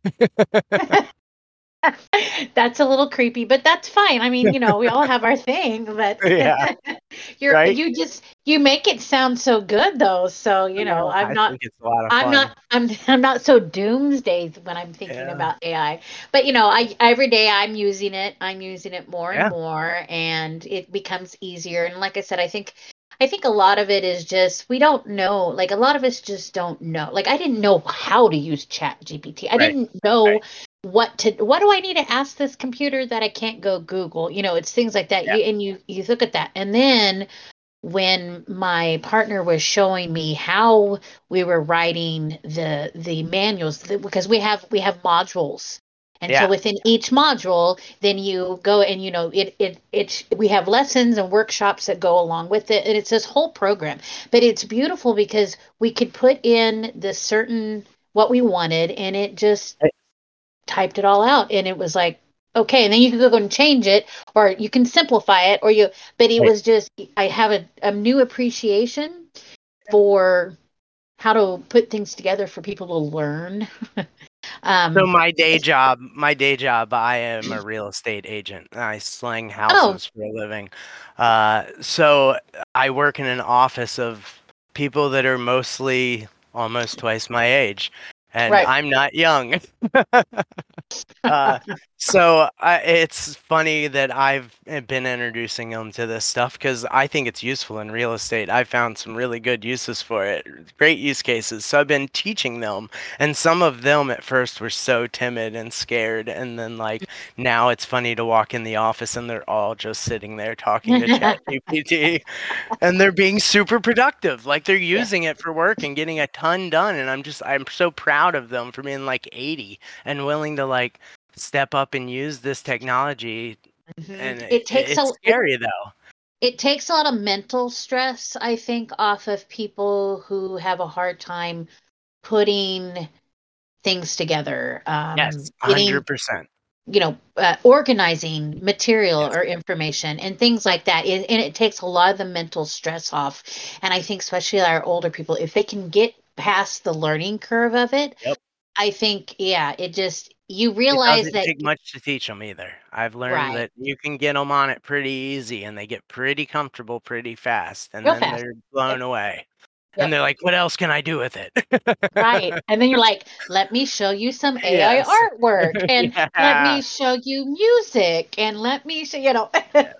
A: That's a little creepy, but that's fine. I mean, you know, we all have our thing, but
B: Yeah,
A: you're
B: right?
A: you just you make it sound so good though. So,
B: I
A: you know,
B: know.
A: I'm
B: I
A: not
B: think it's a lot of
A: I'm
B: fun.
A: not I'm I'm not so doomsday when I'm thinking
B: Yeah.
A: about A I. But you know, I every day I'm using it. I'm using it more and
B: Yeah.
A: more and it becomes easier. And like I said, I think I think a lot of it is just we don't know. Like a lot of us just don't know. Like I didn't know how to use Chat G P T. I
B: Right.
A: didn't know
B: Right.
A: what to what do I need to ask this computer that I can't go Google? You know, it's things like that.
B: Yeah.
A: You and you you look at that. And then when my partner was showing me how we were writing the the manuals the- because we have we have modules, and so
B: Yeah.
A: within each module then you go and you know it it it's we have lessons and workshops that go along with it, and it's this whole program. But it's beautiful because we could put in the certain what we wanted and it just
B: Right.
A: typed it all out, and it was like okay, and then you can go and change it or you can simplify it or you but it
B: Right.
A: was just I have a, a new appreciation for how to put things together for people to learn.
B: So
A: um
B: my day job, my day job, I am a real estate agent. I slang
A: oh
B: houses for a living. Uh, so I work in an office of people that are mostly almost twice my age, and
A: right.
B: I'm not young. Uh, so I, it's funny that I've eh, been introducing them to this stuff because I think it's useful in real estate. I found some really good uses for it, great use cases. So I've been teaching them, and some of them at first were so timid and scared, and then like now it's funny to walk in the office and they're all just sitting there talking to ChatGPT, and they're being super productive. Like they're
A: Yeah.
B: using it for work and getting a ton done, and I'm just I'm so proud of them for being like eighty and willing to like step up and use this technology.
A: Mhm.
B: And it,
A: It takes a
B: it's
A: it,
B: scary though.
A: it takes a lot of mental stress, I think, off of people who have a hard time putting things together, um,
B: Yes,
A: getting
B: one hundred percent.
A: you know, uh, organizing material
B: Yes.
A: or information and things like that. It, and it takes a lot of the mental stress off. And I think, especially our older people, if they can get past the learning curve of it,
B: Yep.
A: I think, yeah, it just, you
B: It
A: realize
B: doesn't
A: that,
B: take much to teach them either. I've learned
A: right,
B: that you can get them on it pretty easy and they get pretty comfortable pretty fast, and
A: real
B: then
A: fast.
B: they're
A: Yep.
B: blown away. And
A: Yep.
B: they're like, what else can I do with it?
A: Right. And then you're like, let me show you some A I
B: Yes.
A: artwork and let
B: Yeah.
A: me show you music and let me show, you know.
B: Yes.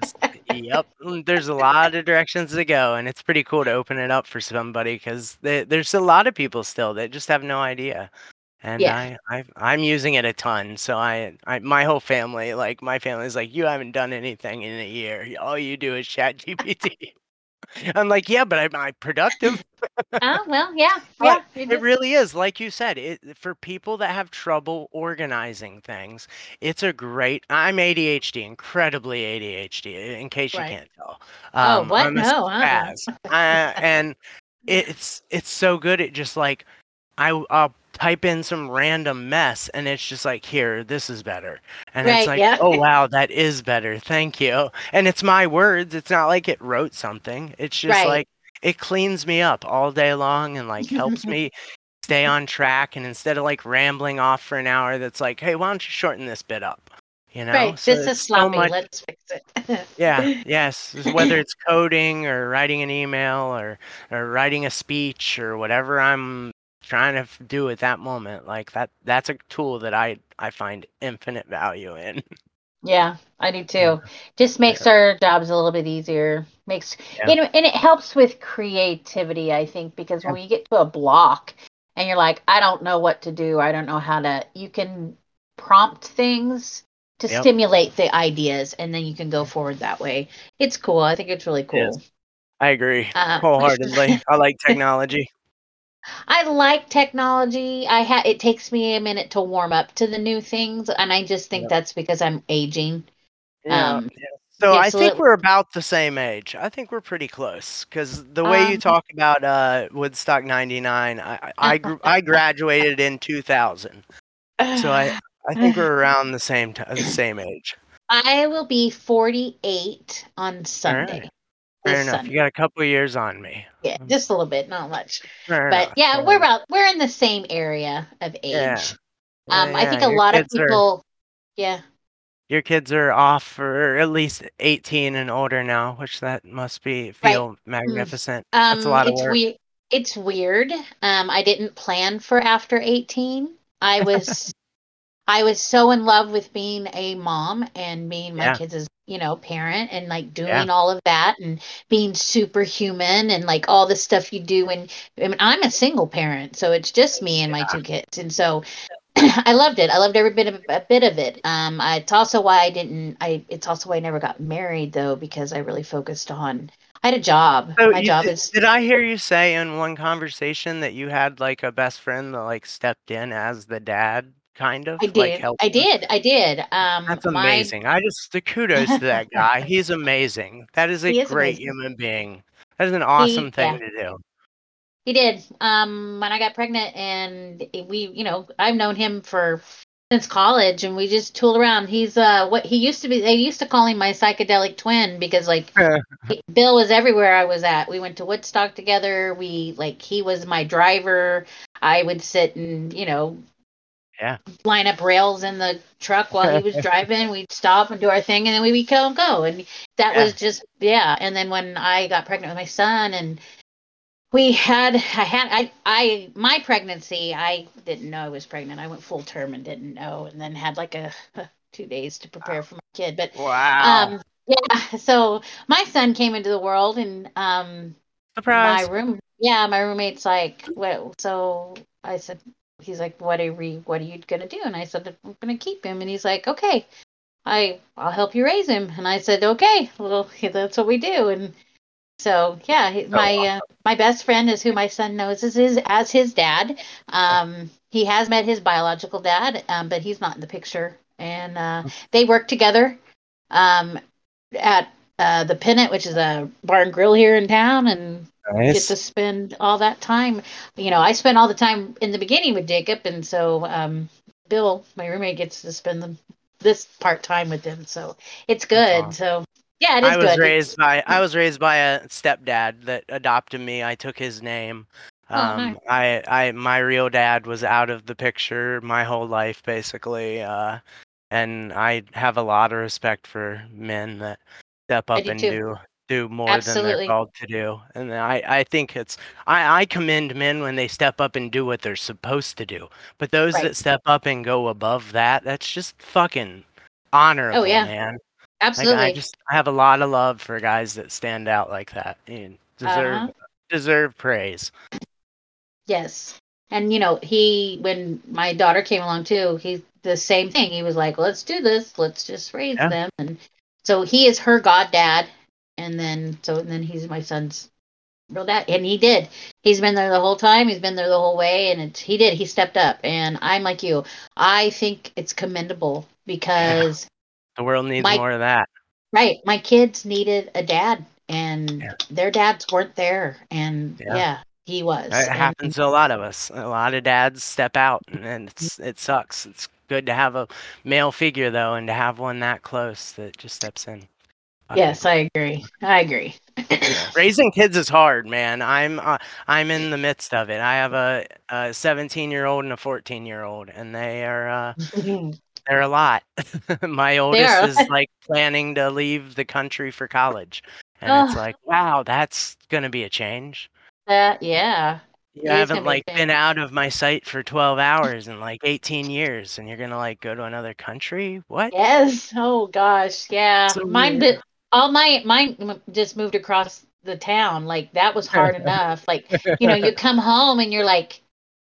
B: Yep, mm, there's a lot of directions to go, and it's pretty cool to open it up for somebody 'cause the there's a lot of people still that just have no idea, and
A: Yeah.
B: I i I'm using it a ton, so I I my whole family, like, my family's like, "You haven't done anything in a year. All you do is ChatGPT." I'm like, "Yeah, but I'm I productive."
A: Oh, well, yeah,
B: But
A: yeah, it
B: it
A: just
B: really is, like you said, it for people that have trouble organizing things, it's a great I'm A D H D, incredibly A D H D, in case you
A: right.
B: can't tell.
A: Oh,
B: Um,
A: what?
B: I'm a
A: No, uh-uh.
B: spaz, uh, and it's it's so good at just, like, I w I'll type in some random mess, and it's just like, "Here, this is better." And it's
A: Right,
B: like,
A: yeah.
B: "Oh, wow, that is better, thank you." And it's my words, it's not like it wrote something, it's just
A: Right.
B: like, it cleans me up all day long and, like, helps me stay on track, and instead of, like, rambling off for an hour, that's like, "Hey, why don't you shorten this bit up?" You know?
A: Right,
B: So
A: this is
B: it's so
A: sloppy,
B: much
A: let's fix it.
B: Yeah, yes, s whether it's coding or writing an email or or writing a speech or whatever I'm trying to f do at that moment, like, that that's a tool that I I find infinite value in.
A: Yeah, I do
B: Yeah,
A: too. Just makes
B: yeah,
A: our jobs a little bit easier. Makes
B: yeah,
A: you know, and it helps with creativity, I think, because
B: yeah,
A: when you get to a block and you're like, I don't know what to do, I don't know how to, you can prompt things to
B: yep,
A: stimulate the ideas, and then you can go forward that way. It's cool. I think it's really
B: it is.
A: cool.
B: I agree
A: Uh,
B: wholeheartedly. I like technology.
A: I like technology. I ha it takes me a minute to warm up to the new things, and I just think
B: Yeah,
A: that's because I'm aging.
B: yeah,
A: Um,
B: yeah. So I
A: gets a
B: think
A: little
B: we're about the same age. I think we're pretty close because the way you
A: um
B: talk about, uh, Woodstock 'ninety-nine, I I I gr I graduated in two thousand. So I I think we're around the same ti the same age.
A: I will be forty-eight on
B: Alright,
A: Sunday.
B: fair
A: This
B: enough. You
A: Sunday.
B: got a couple years on me.
A: Yeah,
B: Mm,
A: just a little bit, not much.
B: fair
A: But
B: enough,
A: yeah,
B: fair
A: we're
B: enough.
A: about we're in the same area of
B: Yeah.
A: age.
B: Yeah,
A: Um, I
B: yeah,
A: think a
B: your
A: lot of
B: kids are
A: people, yeah,
B: your kids are off for at least eighteen and older now, which that must be
A: right.
B: feel
A: Mm.
B: magnificent. That's a
A: Um,
B: lot of
A: it's
B: work.
A: weird. It's weird. Um, I didn't plan for after eighteen. I was I was so in love with being a mom and being my
B: Yeah,
A: kids' you know, parent and like
B: yeah,
A: doing all of that and being superhuman and like all the stuff you do. And I mean, I'm a single parent, so it's just me and my
B: yeah.
A: two kids. And so I loved it. I loved every bit of a bit of it. Um, I, it's also why I didn't. I. It's also why I never got married though, because I really focused on. I had a job.
B: So
A: My
B: you
A: job
B: did
A: is.
B: did I hear you say in one conversation that you had, like, a best friend that, like, stepped in as the dad, kind
A: I
B: of, like,
A: did. I
B: helping?
A: did. I did. Um,
B: That's
A: my.
B: amazing. I just the kudos to that guy. He's amazing. That is a
A: He is
B: great
A: amazing.
B: human being. That is an
A: He.
B: awesome thing
A: Yeah.
B: to do.
A: He did. Um, when I got pregnant, and we, you know, I've known him for since college, and we just tool around. He's uh, what he used to be. They used to call him my psychedelic twin because like he, Bill was everywhere I was at. We went to Woodstock together. We like he was my driver. I would sit and you know
B: Yeah.
A: line up rails in the truck while he was driving. We'd stop and do our thing, and then we would go and go. And that
B: Yeah.
A: was just yeah. And then when I got pregnant with my son, and we had I had I I my pregnancy, I didn't know I was pregnant. I went full term and didn't know, and then had like a two days to prepare for my kid. But
B: Wow.
A: um yeah, so my son came into the world, and um my
B: Surprise.
A: room yeah, my roommate's like, well, so I said, he's like, what are we what are you gonna do? And I said, I'm gonna keep him. And he's like, okay, I I'll help you raise him. And I said, okay, well, that's what we do. And so yeah, he-
B: So
A: my uh,
B: awesome.
A: my best friend is who my son knows as his as his dad. Um, he has met his biological dad, um, but he's not in the picture. And uh, they work together um, at uh, the Pennant, which is a bar and grill here in town, and get to
B: Nice.
A: spend all that time. You know, I spent all the time in the beginning with Jacob, and so um, Bill, my roommate, gets to spend the, this part time with him. So it's
B: That's
A: good.
B: awesome.
A: So yeah, it is
B: I was
A: good.
B: raised
A: It's
B: by I was raised by a stepdad that adopted me. I took his name.
A: oh nice.
B: Um, I I my real dad was out of the picture my whole life basically, uh, and I have a lot of respect for men that step
A: I
B: up
A: do
B: and
A: too.
B: do do more than they're
A: Absolutely.
B: called to do. And I I think it's I I commend men when they step up and do what they're supposed to do. But those
A: Right.
B: that step up and go above that, that's just fucking
A: Oh
B: honorable,
A: yeah.
B: man. Like I
A: Absolutely.
B: just I have a lot of love for guys that stand out like that and deserve
A: Uh-huh.
B: deserve praise.
A: Yes. And you know, he when my daughter came along too, he the same thing. He was like, "Let's do this. Let's just raise
B: Yeah.
A: them." And so he is her goddad, and then so and then he's my son's real dad, and he did. He's been there the whole time. He's been there the whole way, and it, he did. He stepped up, and I'm like you. I think it's commendable
B: Yeah.
A: because
B: The world needs
A: my
B: more of that.
A: right, my kids needed a dad, and
B: Yeah.
A: their dads weren't there, and
B: Yeah.
A: yeah, he was,
B: It
A: and
B: happens to a lot of us. A lot of dads step out, and, and it's it sucks. It's good to have a male figure though, and to have one that close that just steps in. Fucking
A: yes,
B: cool.
A: I agree. I agree.
B: Yeah, raising kids is hard, man. I'm uh, I'm in the midst of it. I have a, a seventeen year old and a fourteen year old, and they are uh, they're a lot. My
A: They
B: oldest
A: are.
B: is like planning to leave the country for college, and it's
A: Oh,
B: like, wow, that's gonna be a change.
A: that yeah,
B: You
A: it is
B: haven't
A: gonna be
B: like
A: a change.
B: been out of my sight for twelve hours in like eighteen years, and you're gonna like go to another country? What?
A: Yes. Oh gosh, yeah.
B: So
A: Mine
B: weird.
A: did. All my mine m- just moved across the town. Like that was hard enough. Like you know, you come home and you're like,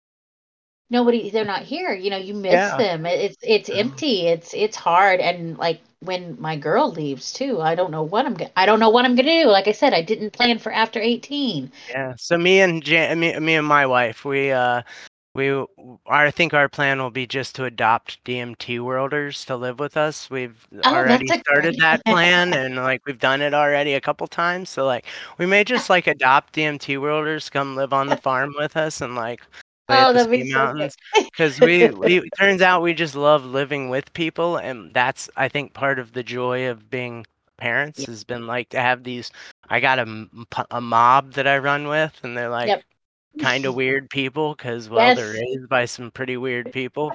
A: nobody. They're not here. You know, you miss
B: Yeah.
A: them. It- It's it's
B: Um,
A: empty. It's it's hard. And like when my girl leaves too, I don't know what I'm gonna. I don't know what I'm gonna do. Like I said, I didn't plan for after eighteen.
B: yeah. So me and Jan, me, me and my wife, we uh we w- I think our plan will be just to adopt D M T worlders to live with us. We've
A: Oh,
B: already
A: that's a
B: started that
A: good.
B: plan, and like we've done it already a couple times. So like we may just like adopt D M T worlders to come live on the farm with us and like play at
A: Oh,
B: the
A: that'd be
B: ski
A: so good.
B: mountains. Because we, we it turns out we just love living with people, and that's I think part of the joy of being parents
A: Yeah.
B: has been like to have these. I got a, m- p- a mob that I run with, and they're like
A: Yep.
B: kind of weird people because well they're
A: Yes.
B: raised by some pretty weird people,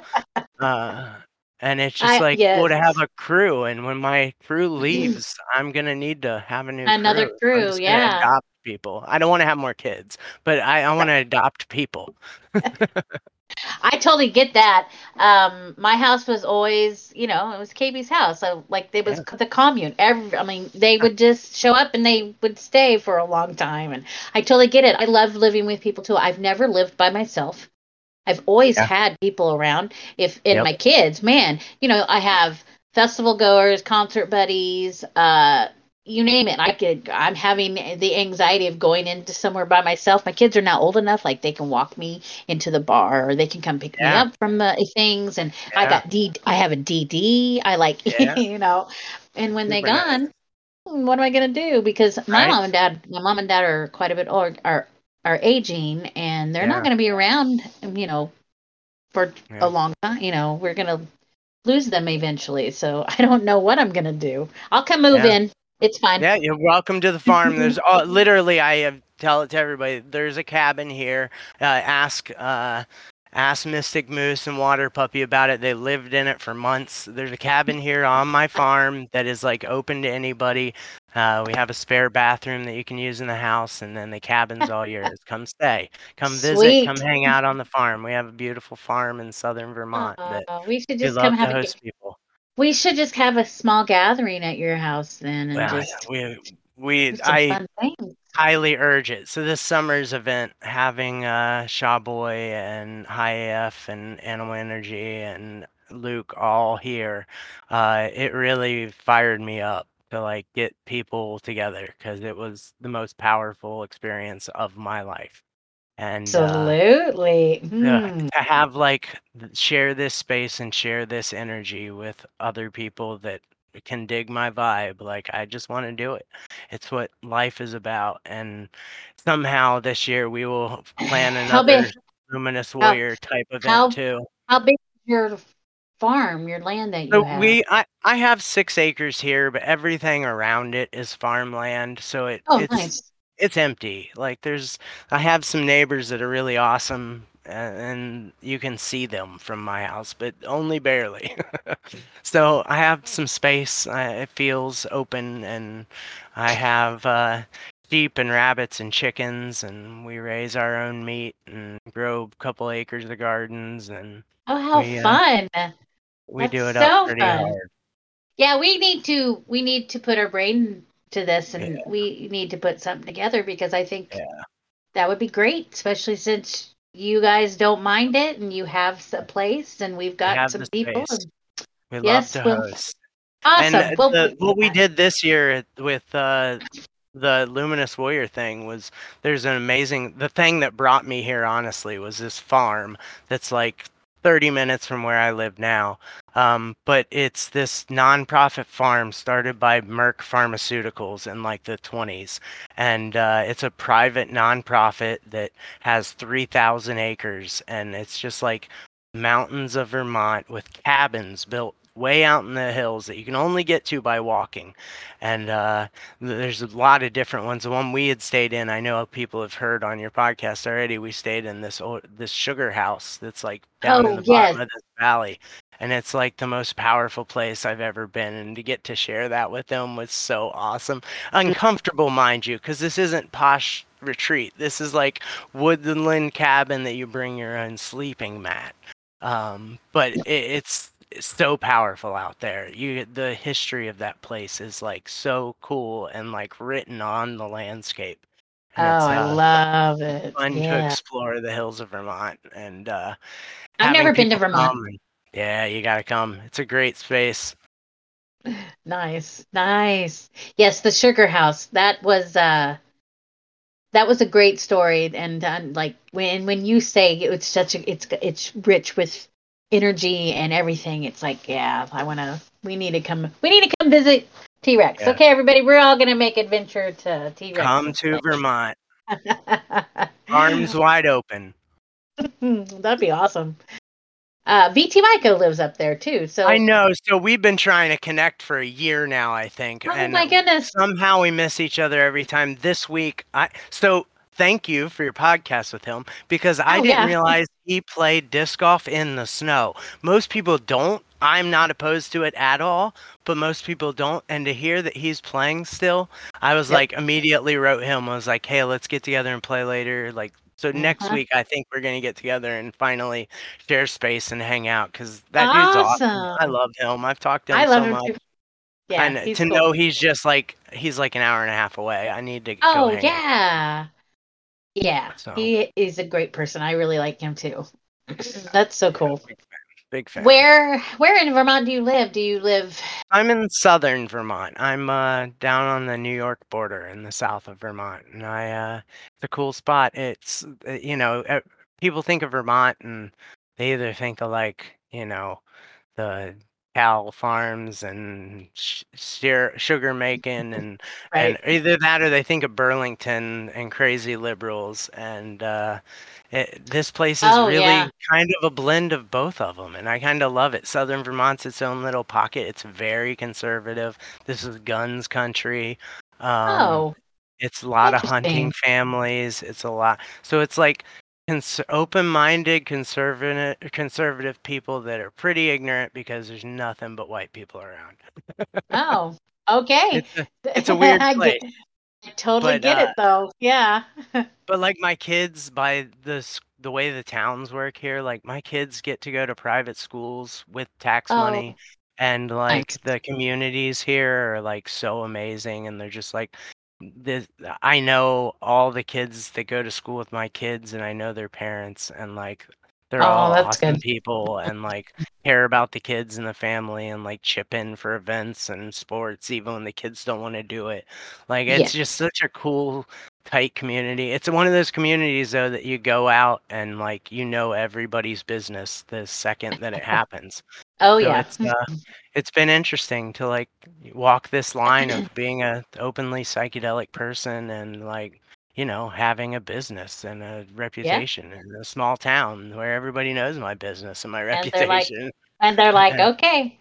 B: uh and it's just
A: I
B: like cool to have
A: yes.
B: a crew, and when my crew leaves I'm gonna need to have a new
A: Another
B: crew. I'm
A: crew,
B: just gonna
A: yeah.
B: adopt people. I don't want to have more kids, but i, I want to adopt people.
A: I totally get that. Um, my house was always, you know, it was K B's house. So like it was
B: Yeah,
A: the commune. Every, I mean, they would just show up and they would stay for a long time. And I totally get it. I love living with people too. I've never lived by myself. I've always
B: yeah,
A: had people around. If in
B: yep,
A: my kids, man, you know, I have festival goers, concert buddies, uh, you name it. I could. I'm having the anxiety of going into somewhere by myself. My kids are now old enough, like they can walk me into the bar, or they can come pick me
B: yeah,
A: up from the things. And I
B: yeah,
A: got D. I have a D D. I like,
B: yeah,
A: you know. And when they
B: super nice,
A: gone, what am I gonna do? Because my
B: right,
A: mom and dad, my mom and dad are quite a bit old, are are aging, and they're not
B: yeah,
A: gonna be around, you know, for a
B: yeah,
A: long time. You know, we're gonna lose them eventually. So I don't know what I'm gonna do. I'll come move
B: yeah.
A: in. It's fine.
B: Yeah, you're welcome to the farm. There's all, literally, I have, tell it to everybody. There's a cabin here. Uh, ask uh, ask Mystic Moose and Water Puppy about it. They lived in it for months. There's a cabin here on my farm that is like open to anybody. Uh, we have a spare bathroom that you can use in the house, and then the cabin's all yours. Come stay, come visit, come
A: Sweet.
B: hang out on the farm. We have a beautiful farm in southern Vermont that
A: Uh, we should
B: we
A: just come
B: love to
A: have a.
B: host people.
A: We should just have a small gathering at your house then, and
B: Well,
A: just
B: we
A: do
B: we
A: some
B: I
A: fun things.
B: highly urge it. So this summer's event, having uh, Shawboy and High F and Animal Energy and Luke all here, uh, it really fired me up to like get people together because it was the most powerful experience of my life. And uh,
A: Absolutely.
B: to,
A: Hmm.
B: to have like th- share this space and share this energy with other people that can dig my vibe, like I just want to do it. It's what life is about, and somehow this year we will plan
A: How big?
B: another luminous
A: How
B: warrior type event
A: how
B: too.
A: how big is your farm, your land that you
B: So
A: have?
B: we I, I have six acres here, but everything around it is farmland, so it
A: Oh,
B: it's
A: nice.
B: it's empty. Like there's I have some neighbors that are really awesome, a- and you can see them from my house, but only barely. So I have some space. Uh, it feels open, and I have uh, sheep and rabbits and chickens, and we raise our own meat and grow a couple acres of gardens, and
A: Oh, how
B: we uh,
A: fun.
B: we
A: That's
B: do it up
A: so
B: pretty
A: fun.
B: hard.
A: Yeah, we need to we need to put our brain to this,
B: Yeah,
A: and we need to put something together because I think
B: yeah.
A: that would be great, especially since you guys don't mind it and you have a place and we've
B: We
A: got
B: have
A: some
B: the
A: people.
B: space.
A: And
B: We love
A: yes,
B: to
A: well,
B: host. And
A: awesome.
B: uh,
A: Well,
B: the
A: we-
B: what we
A: yeah.
B: did this year with uh, the Luminous Warrior thing was there's an amazing the thing that brought me here honestly was this farm that's like thirty minutes from where I live now. Um, but it's this nonprofit farm started by Merck Pharmaceuticals in like the twenties. And uh, it's a private nonprofit that has three thousand acres. And it's just like mountains of Vermont with cabins built way out in the hills that you can only get to by walking. And uh, there's a lot of different ones. The one we had stayed in, I know people have heard on your podcast already. We stayed in this old, this sugar house that's like down in
A: Oh,
B: the
A: yes.
B: bottom of this valley. And it's like the most powerful place I've ever been. And to get to share that with them was so awesome. Uncomfortable, mind you, because this isn't posh retreat. This is like woodland cabin that you bring your own sleeping mat. Um, but it, it's so powerful out there. You the history of that place is like so cool and like written on the landscape.
A: Oh,
B: And it's
A: I
B: uh
A: love it.
B: fun to
A: Yeah.
B: explore the hills of Vermont and uh
A: I've
B: having
A: never been to
B: people
A: Vermont.
B: come and yeah, you gotta come. It's a great space.
A: Nice. Nice. Yes, the sugar house. That was uh that was a great story, and uh, like when when you say it's such a it's it's rich with energy and everything, it's like, yeah, I want to we need to come we need to come visit T-Rex.
B: Yeah.
A: Okay, everybody, we're all going to make adventure to
B: Come
A: T-Rex's
B: to
A: place.
B: Vermont. Arms wide open.
A: That'd be awesome. uh VT Michael lives up there too,
B: I
A: so
B: know. So we've been trying to connect for a year now, I think,
A: oh
B: and
A: my goodness.
B: somehow we miss each other every time. This week, I so thank you for your podcast with him because I
A: Oh
B: didn't
A: yeah.
B: realize he played disc golf in the snow. Most people don't. I'm not opposed to it at all, but most people don't. And to hear that he's playing still, I was
A: Yep.
B: like immediately wrote him. I was like, "Hey, let's get together and play later." Like so next
A: Uh-huh.
B: week, I think we're gonna get together and finally share space and hang out because that dude's awesome. I
A: Awesome.
B: love him. I've talked to
A: I
B: him
A: love
B: so
A: him
B: much.
A: too. Yeah,
B: And
A: he's
B: to
A: cool.
B: know he's just like he's like an hour and a half away. I need to go
A: Oh
B: hang out.
A: yeah. Yeah,
B: So
A: he is a great person. I really like him too. That's so
B: yeah,
A: cool.
B: big fan. Big fan.
A: Where where in Vermont do you live? Do you live
B: I'm in southern Vermont. I'm uh, down on the New York border in the south of Vermont, and I uh, it's a cool spot. It's uh, you know uh, people think of Vermont and they either think of like you know the cow farms and sh- sheer- sugar making and and
A: right?
B: either that or they think of Burlington and crazy liberals and uh it, this place is
A: Oh yeah.
B: really kind of a blend of both of them and I kind of love it. Southern Vermont's its own little pocket. It's very conservative. This is guns country. Um
A: Oh,
B: it's a lot of hunting
A: interesting.
B: families. It's a lot. So it's like cons- open-minded, conservative, conservative people that are pretty ignorant because there's nothing but white people around.
A: Oh, okay.
B: It's a it's a weird
A: I get
B: place,
A: I totally
B: but
A: get
B: uh,
A: it though. Yeah.
B: but like my kids, by this the way the towns work here, like my kids get to go to private schools with tax money,
A: Oh,
B: and
A: nice.
B: like the communities here are like so amazing, and they're just like the I know all the kids that go to school with my kids, and I know their parents, and like they're
A: Oh,
B: all
A: that's
B: awesome
A: good.
B: people, and like care about the kids and the family, and like chip in for events and sports, even when the kids don't want to do it. Like
A: Yeah.
B: it's just such a cool tight community. It's one of those communities though that you go out and like you know everybody's business the second that it happens.
A: Oh
B: So
A: yeah.
B: it's uh it's been interesting to like walk this line of being a openly psychedelic person and like you know having a business and a
A: Yeah.
B: reputation in a small town where everybody knows my business and my
A: And they're like
B: reputation.
A: and they're like, "Okay,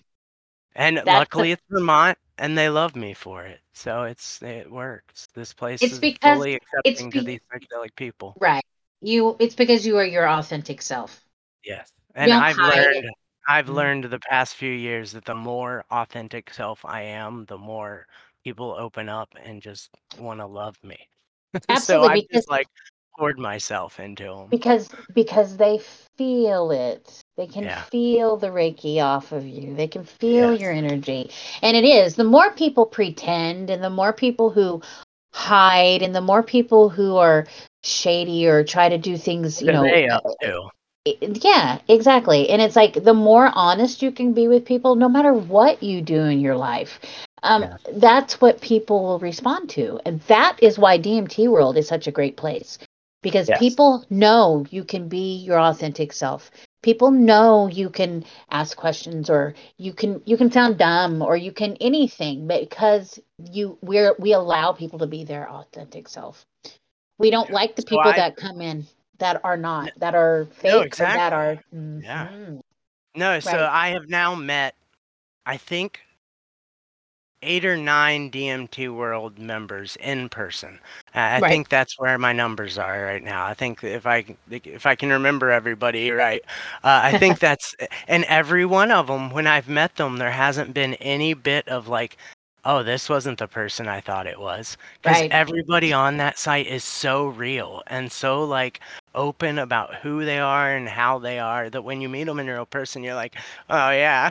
B: And
A: that's the
B: luckily it's Vermont and they love me for it. So it's it works. This place
A: it's
B: is
A: because
B: fully
A: it's
B: accepting to
A: be
B: these psychedelic people.
A: right. You it's because you are your authentic self.
B: Yes.
A: You
B: And
A: don't
B: I've
A: hide it.
B: learned I've
A: Mhm.
B: learned the past few years that the more authentic self I am, the more people open up and just want to love me. So
A: Absolutely,
B: I'm
A: because
B: just like poured myself into them.
A: Because because they feel it. They can
B: Yeah.
A: feel the Reiki off of you. They can feel
B: Yes.
A: your energy. And it is, the more people pretend and the more people who hide and the more people who are shady or try to do things, you
B: What are
A: know,
B: they
A: uh,
B: up to?
A: yeah, exactly. And it's like the more honest you can be with people, no matter what you do in your life, um,
B: Yeah.
A: that's what people will respond to. And that is why D M T World is such a great place because
B: Yes.
A: people know you can be your authentic self. People know you can ask questions or you can you can sound dumb or you can anything because you we're we allow people to be their authentic self. We don't
B: Yeah.
A: like the
B: So
A: people
B: I
A: that come in that are
B: n-
A: not, that are
B: no,
A: fake or that
B: exactly.
A: are
B: Yeah.
A: mhm,
B: No, so
A: right,
B: I have now met, I think, eight or nine D M T World members in person. I I
A: right.
B: think that's where my numbers are right now. I think if I can- if I can remember everybody right, uh, I think that's and every one of them. When I've met them, there hasn't been any bit of like, oh, this wasn't the person I thought it was, because
A: Right.
B: everybody on that site is so real and so like open about who they are and how they are that when you meet them in real person, you're like, oh yeah,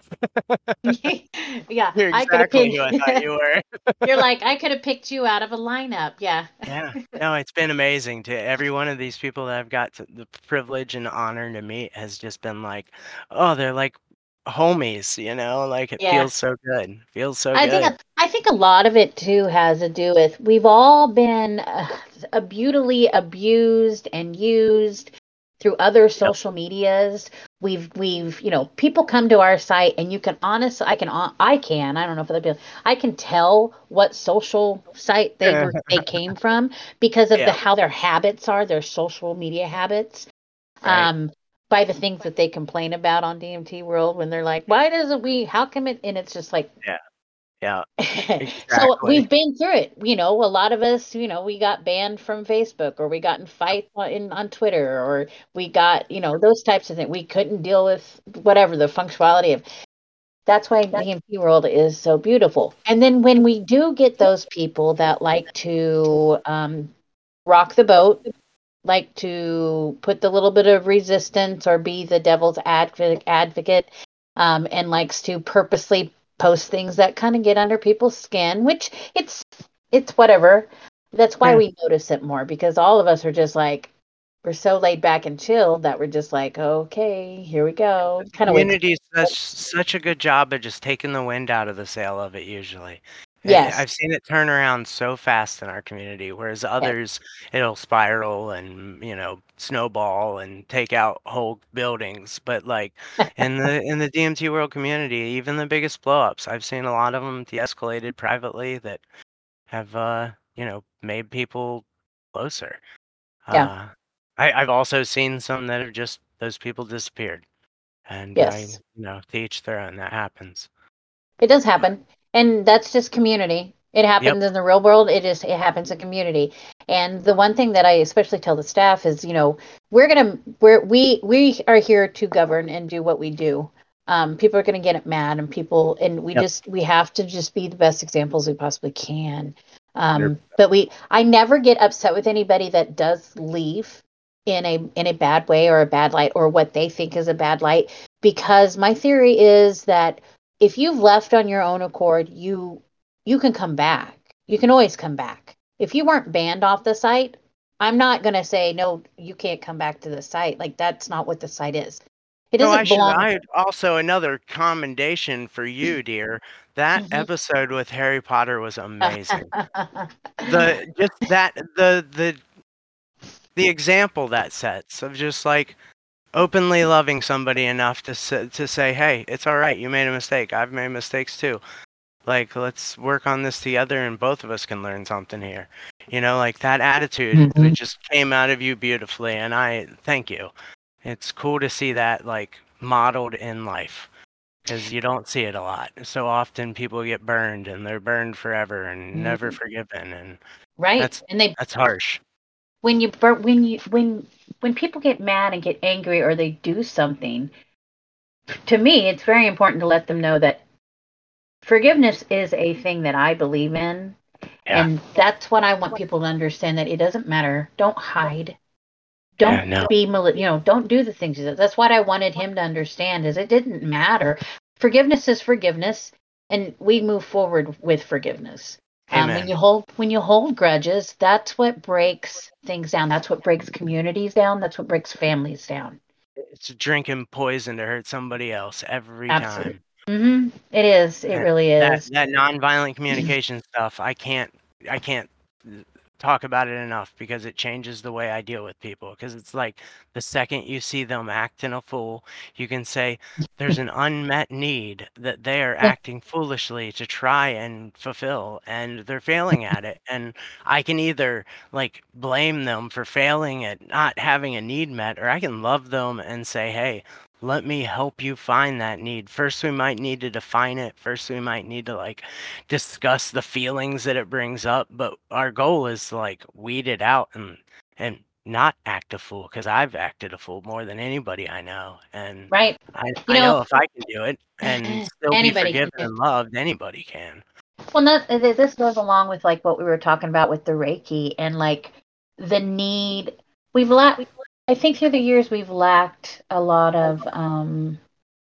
A: Yeah,
B: you're
A: I could have
B: exactly
A: picked
B: who I thought you were.
A: you're like, I could have picked you out of a lineup. Yeah.
B: Yeah. No, it's been amazing to every one of these people that I've got to, the privilege and honor to meet has just been like, oh, they're like homies, you know, like it
A: Yeah.
B: feels so good. Feels so
A: I think
B: good.
A: a- I think a lot of it too has to do with we've all been uh, abusively abused and used through other
B: Yep.
A: social medias. We've we've you know people come to our site and you can honestly I can hon- I can I don't know if other people I can tell what social site they were they came from because of the
B: Yeah.
A: how their habits are, their social media habits,
B: Right.
A: um by the things that they complain about on D M T World when they're like, why doesn't we how come it, and it's just like
B: Yeah. Yeah.
A: so
B: Exactly.
A: we've been through it. You know, a lot of us, you know, we got banned from Facebook or we got in fights on, in, on Twitter or we got, you know, those types of things. We couldn't deal with whatever the functionality of. That's why D M T World is so beautiful. And then when we do get those people that like to um, rock the boat, like to put the little bit of resistance or be the devil's advocate, advocate um, and likes to purposely post things that kind of get under people's skin, which it's it's whatever. That's why
B: Yeah.
A: we notice it more because all of us are just like we're so laid back and chilled that we're just like, okay, here we go. Kind of waits.
B: Community does such a good job of just taking the wind out of the sail of it usually. I
A: Yes,
B: I've seen it turn around so fast in our community, whereas
A: yes,
B: others, it'll spiral and, you know, snowball and take out whole buildings. But like in the in the D M T World community, even the biggest blowups, I've seen a lot of them de-escalated privately that have, uh, you know, made people closer.
A: yeah,
B: Uh, I, I've also seen some that have just those people disappeared. And I, you
A: yes.
B: know, to each their own, that happens.
A: It does
B: Uh,
A: happen. And that's just community. It
B: Yep,
A: happens in the real world. It is it happens in community. And the one thing that I especially tell the staff is, you know, we're gonna we're we we are here to govern and do what we do. Um, people are gonna get mad and people and we
B: yep,
A: just we have to just be the best examples we possibly can.
B: one hundred
A: Um, but we I never get upset with anybody that does leave in a in a bad way or a bad light or what they think is a bad light because my theory is that if you've left on your own accord, you you can come back. You can always come back. If you weren't banned off the site, I'm not going to say no, you can't come back to the site. Like that's not what the site is. It
B: No, I
A: doesn't
B: should
A: belong.
B: I also another commendation for you, dear. That
A: Mhm.
B: episode with Harry Potter was amazing. The just that the the the example that sets of just like openly loving somebody enough to say, to say, "Hey, it's all right. You made a mistake. I've made mistakes too. Like, let's work on this together and both of us can learn something here." You know, like that attitude it
A: Mhm.
B: just came out of you beautifully and I thank you. It's cool to see that like modeled in life because you don't see it a lot. So often people get burned and they're burned forever and never
A: Mhm.
B: forgiven and
A: Right.
B: that's
A: And they
B: that's harsh.
A: when you bur- when you when when people get mad and get angry or they do something, to me, it's very important to let them know that forgiveness is a thing that I believe in.
B: Yeah.
A: And that's what I want people to understand that it doesn't matter. Don't hide. don't
B: Yeah, no.
A: be, mali- you know, don't do the things. That's what I wanted him to understand is it didn't matter. Forgiveness is forgiveness, and we move forward with forgiveness. Um, when
B: Amen.
A: you hold when you hold grudges, that's what breaks things down. That's what breaks communities down. That's what breaks families down.
B: It's drinking poison to hurt somebody else every
A: Absolutely.
B: time.
A: hmm It is. It
B: And
A: really
B: that
A: is.
B: that nonviolent communication stuff, I can't I can't uh, talk about it enough because it changes the way I deal with people. Because it's like the second you see them acting a fool, you can say there's an unmet need that they are
A: Yeah.
B: acting foolishly to try and fulfill, and they're failing at it. And I can either like blame them for failing at not having a need met, or I can love them and say, hey, let me help you find that need. First, we might need to define it. First, we might need to like discuss the feelings that it brings up. But our goal is to like weed it out and and not act a fool, because I've acted a fool more than anybody I know. And
A: Right.
B: I,
A: You
B: I
A: know,
B: know if I can do it and still be
A: anybody
B: forgiven
A: can do.
B: and loved, anybody can.
A: Well, not, this goes along with like what we were talking about with the Reiki and like the need. We've lacked. I think through the years we've lacked a lot of um,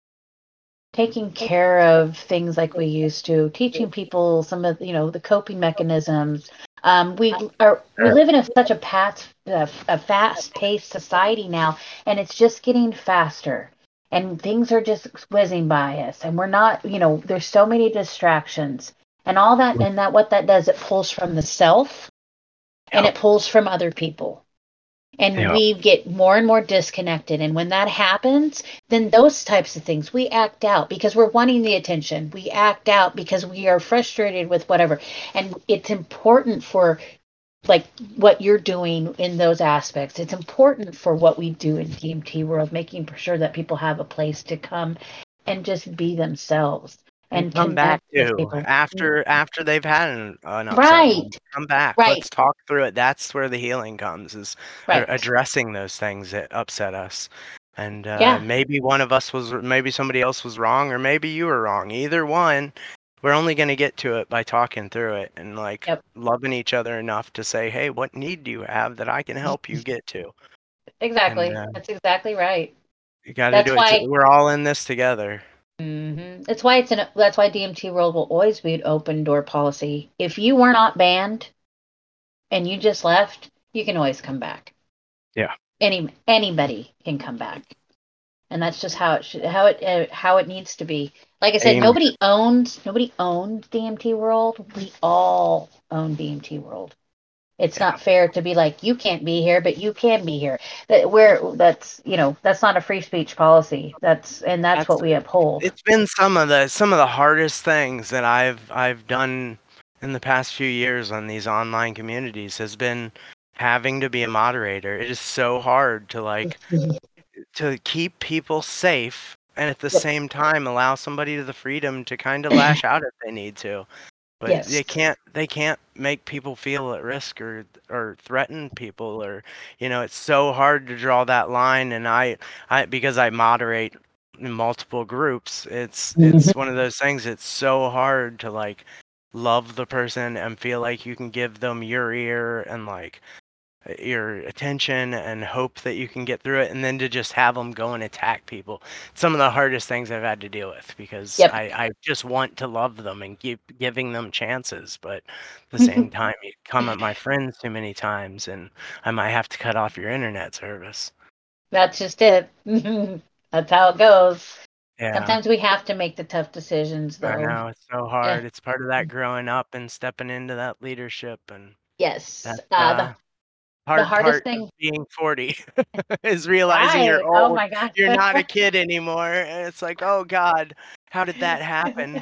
A: taking care of things like we used to, teaching people some of you know the coping mechanisms. Um, we are we live in a, such a past a, a fast paced society now, and it's just getting faster. And things are just whizzing by us, and we're not, you know, there's so many distractions and all that, and that what that does, it pulls from the self and
B: Yep.
A: it pulls from other people and
B: Yep.
A: we get more and more disconnected. And when that happens, then those types of things, we act out because we're wanting the attention. We act out because we are frustrated with whatever. And it's important for like what you're doing in those aspects. It's important for what we do in D M T world, making sure that people have a place to come and just be themselves
B: And
A: and
B: come back
A: connect with
B: too
A: people.
B: after after they've had an, an upset
A: Right,
B: moment. Come back.
A: right,
B: Let's talk through it. That's where the healing comes, is a-
A: right.
B: addressing those things that upset us. And uh,
A: Yeah,
B: maybe one of us was, maybe somebody else was wrong, or maybe you were wrong. Either one, we're only going to get to it by talking through it and like
A: yep,
B: loving each other enough to say, hey, what need do you have that I can help you get to? And
A: exactly.
B: uh,
A: That's exactly right.
B: you got to
A: That's
B: do it. To,
A: why
B: we're all in this together.
A: hmm That's why it's an. That's why D M T World will always be an open door policy. If you were not banned and you just left, you can always come back.
B: Yeah.
A: Any anybody can come back, and that's just how it should, how it uh, how it needs to be. Like I said,
B: Amen.
A: nobody owns nobody owns D M T World. We all own D M T World. It's
B: Yeah.
A: not fair to be like you can't be here, but you can be here. That where that's you know that's not a free speech policy. That's and that's
B: That's
A: what we uphold.
B: It's been some of the some of the hardest things that I've I've done in the past few years on these online communities, has been having to be a moderator. It is so hard to like to keep people safe and at the
A: Yep.
B: same time allow somebody the freedom to kind of lash out if they need to. But
A: Yes.
B: they can't they can't make people feel at risk, or or threaten people, or you know, it's so hard to draw that line. And I I because I moderate in multiple groups, it's
A: Mhm.
B: it's one of those things. It's so hard to like love the person and feel like you can give them your ear and like your attention and hope that you can get through it, and then to just have them go and attack people. Some of the hardest things I've had to deal with, because
A: Yep.
B: I, I just want to love them and keep giving them chances, but at the same time you come at my friends too many times and I might have to cut off your internet service.
A: That's just it. That's how it goes.
B: Yeah,
A: Sometimes we have to make the tough decisions,
B: I
A: though.
B: know, it's so
A: Yeah.
B: hard. It's part of that growing up and stepping into that leadership, and
A: Yes.
B: that's
A: Uh, the
B: uh
A: the
B: hard
A: hardest
B: part of
A: thing.
B: being forty is realizing you're
A: Right. Oh
B: old.
A: my God.
B: You're not a kid anymore. And it's like, oh God, how did that happen?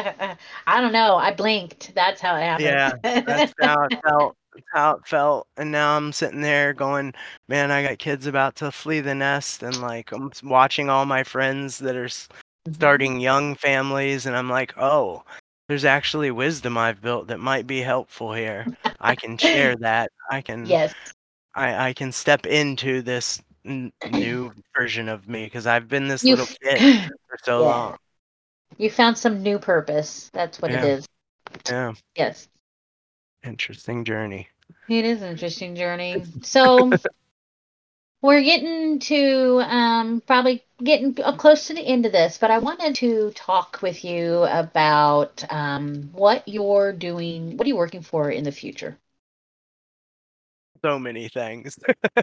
A: I don't know. I blinked. That's how it
B: Yeah,
A: happened.
B: that's how it felt. That's how it felt. And now I'm sitting there going, man, I got kids about to flee the nest, and like I'm s- watching all my friends that are s-
A: Mhm.
B: starting young families, and I'm like, oh, there's actually wisdom I've built that might be helpful here. I can share that. I can
A: Yes.
B: I I can step into this n new version of me, because I've been this
A: You.
B: little kid for so
A: Yeah.
B: long.
A: You found some new purpose. That's what it
B: Yeah,
A: is.
B: yeah,
A: Yes.
B: interesting journey.
A: It is an interesting journey. So We're getting to um, probably getting close to the end of this, but I wanted to talk with you about um, what you're doing. What are you working for in the future?
B: So many things.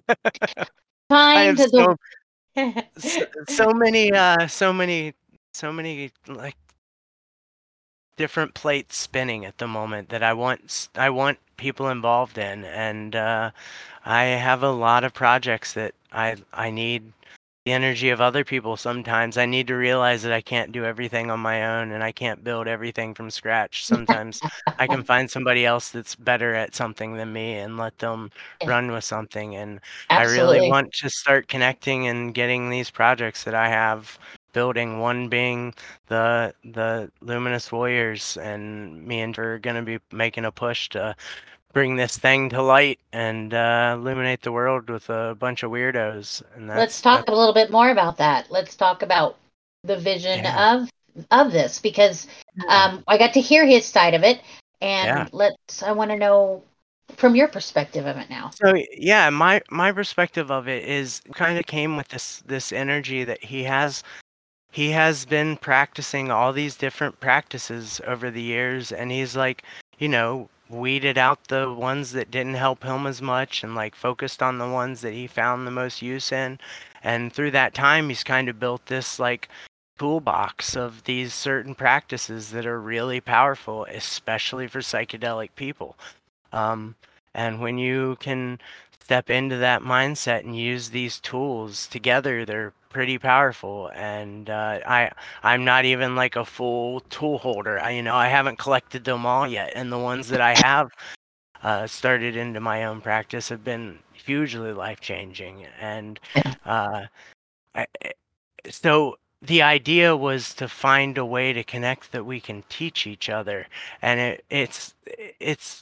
B: I
A: Find
B: have
A: the.
B: so so, so many uh so many so many like different plates spinning at the moment that I want s- I want people involved in, and uh I have a lot of projects that I I need the energy of other people sometimes. I need to realize that I can't do everything on my own and I can't build everything from scratch. Sometimes I can find somebody else that's better at something than me and let them
A: Yeah,
B: run with something. And I really
A: absolutely.
B: want to start connecting and getting these projects that I have building, one being the the Luminous Warriors, and me and her are going to be making a push to bring this thing to light and uh, illuminate the world with a bunch of weirdos, and
A: Let's
B: that's
A: talk
B: that's
A: a little bit more about that. Let's talk about the vision
B: yeah,
A: of of this because
B: yeah,
A: um, I got to hear his side of it,
B: yeah.
A: and let's. I want to know from your perspective of it now.
B: So yeah, my my perspective of it is kind of came with this this energy that he has. He has been practicing all these different practices over the years, and he's like, you know, weeded out the ones that didn't help him as much and like focused on the ones that he found the most use in. And through that time, he's kind of built this like toolbox of these certain practices that are really powerful, especially for psychedelic people. Um, and when you can step into that mindset and use these tools together, they're pretty powerful. And uh, I, I'm not even like a full tool holder. I, you know, I haven't collected them all yet, and the ones that I have uh, started into my own practice have been hugely life changing. And
A: Yeah.
B: uh, I, I- so the idea was to find a way to connect that we can teach each other, and it, it's it's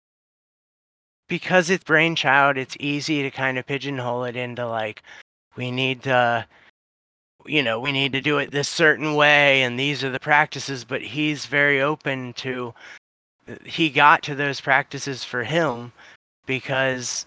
B: because it's brainchild, it's easy to kind of pigeonhole it into like we need to, you know, we need to do it this certain way and these are the practices, but he's very open to he got to those practices for him because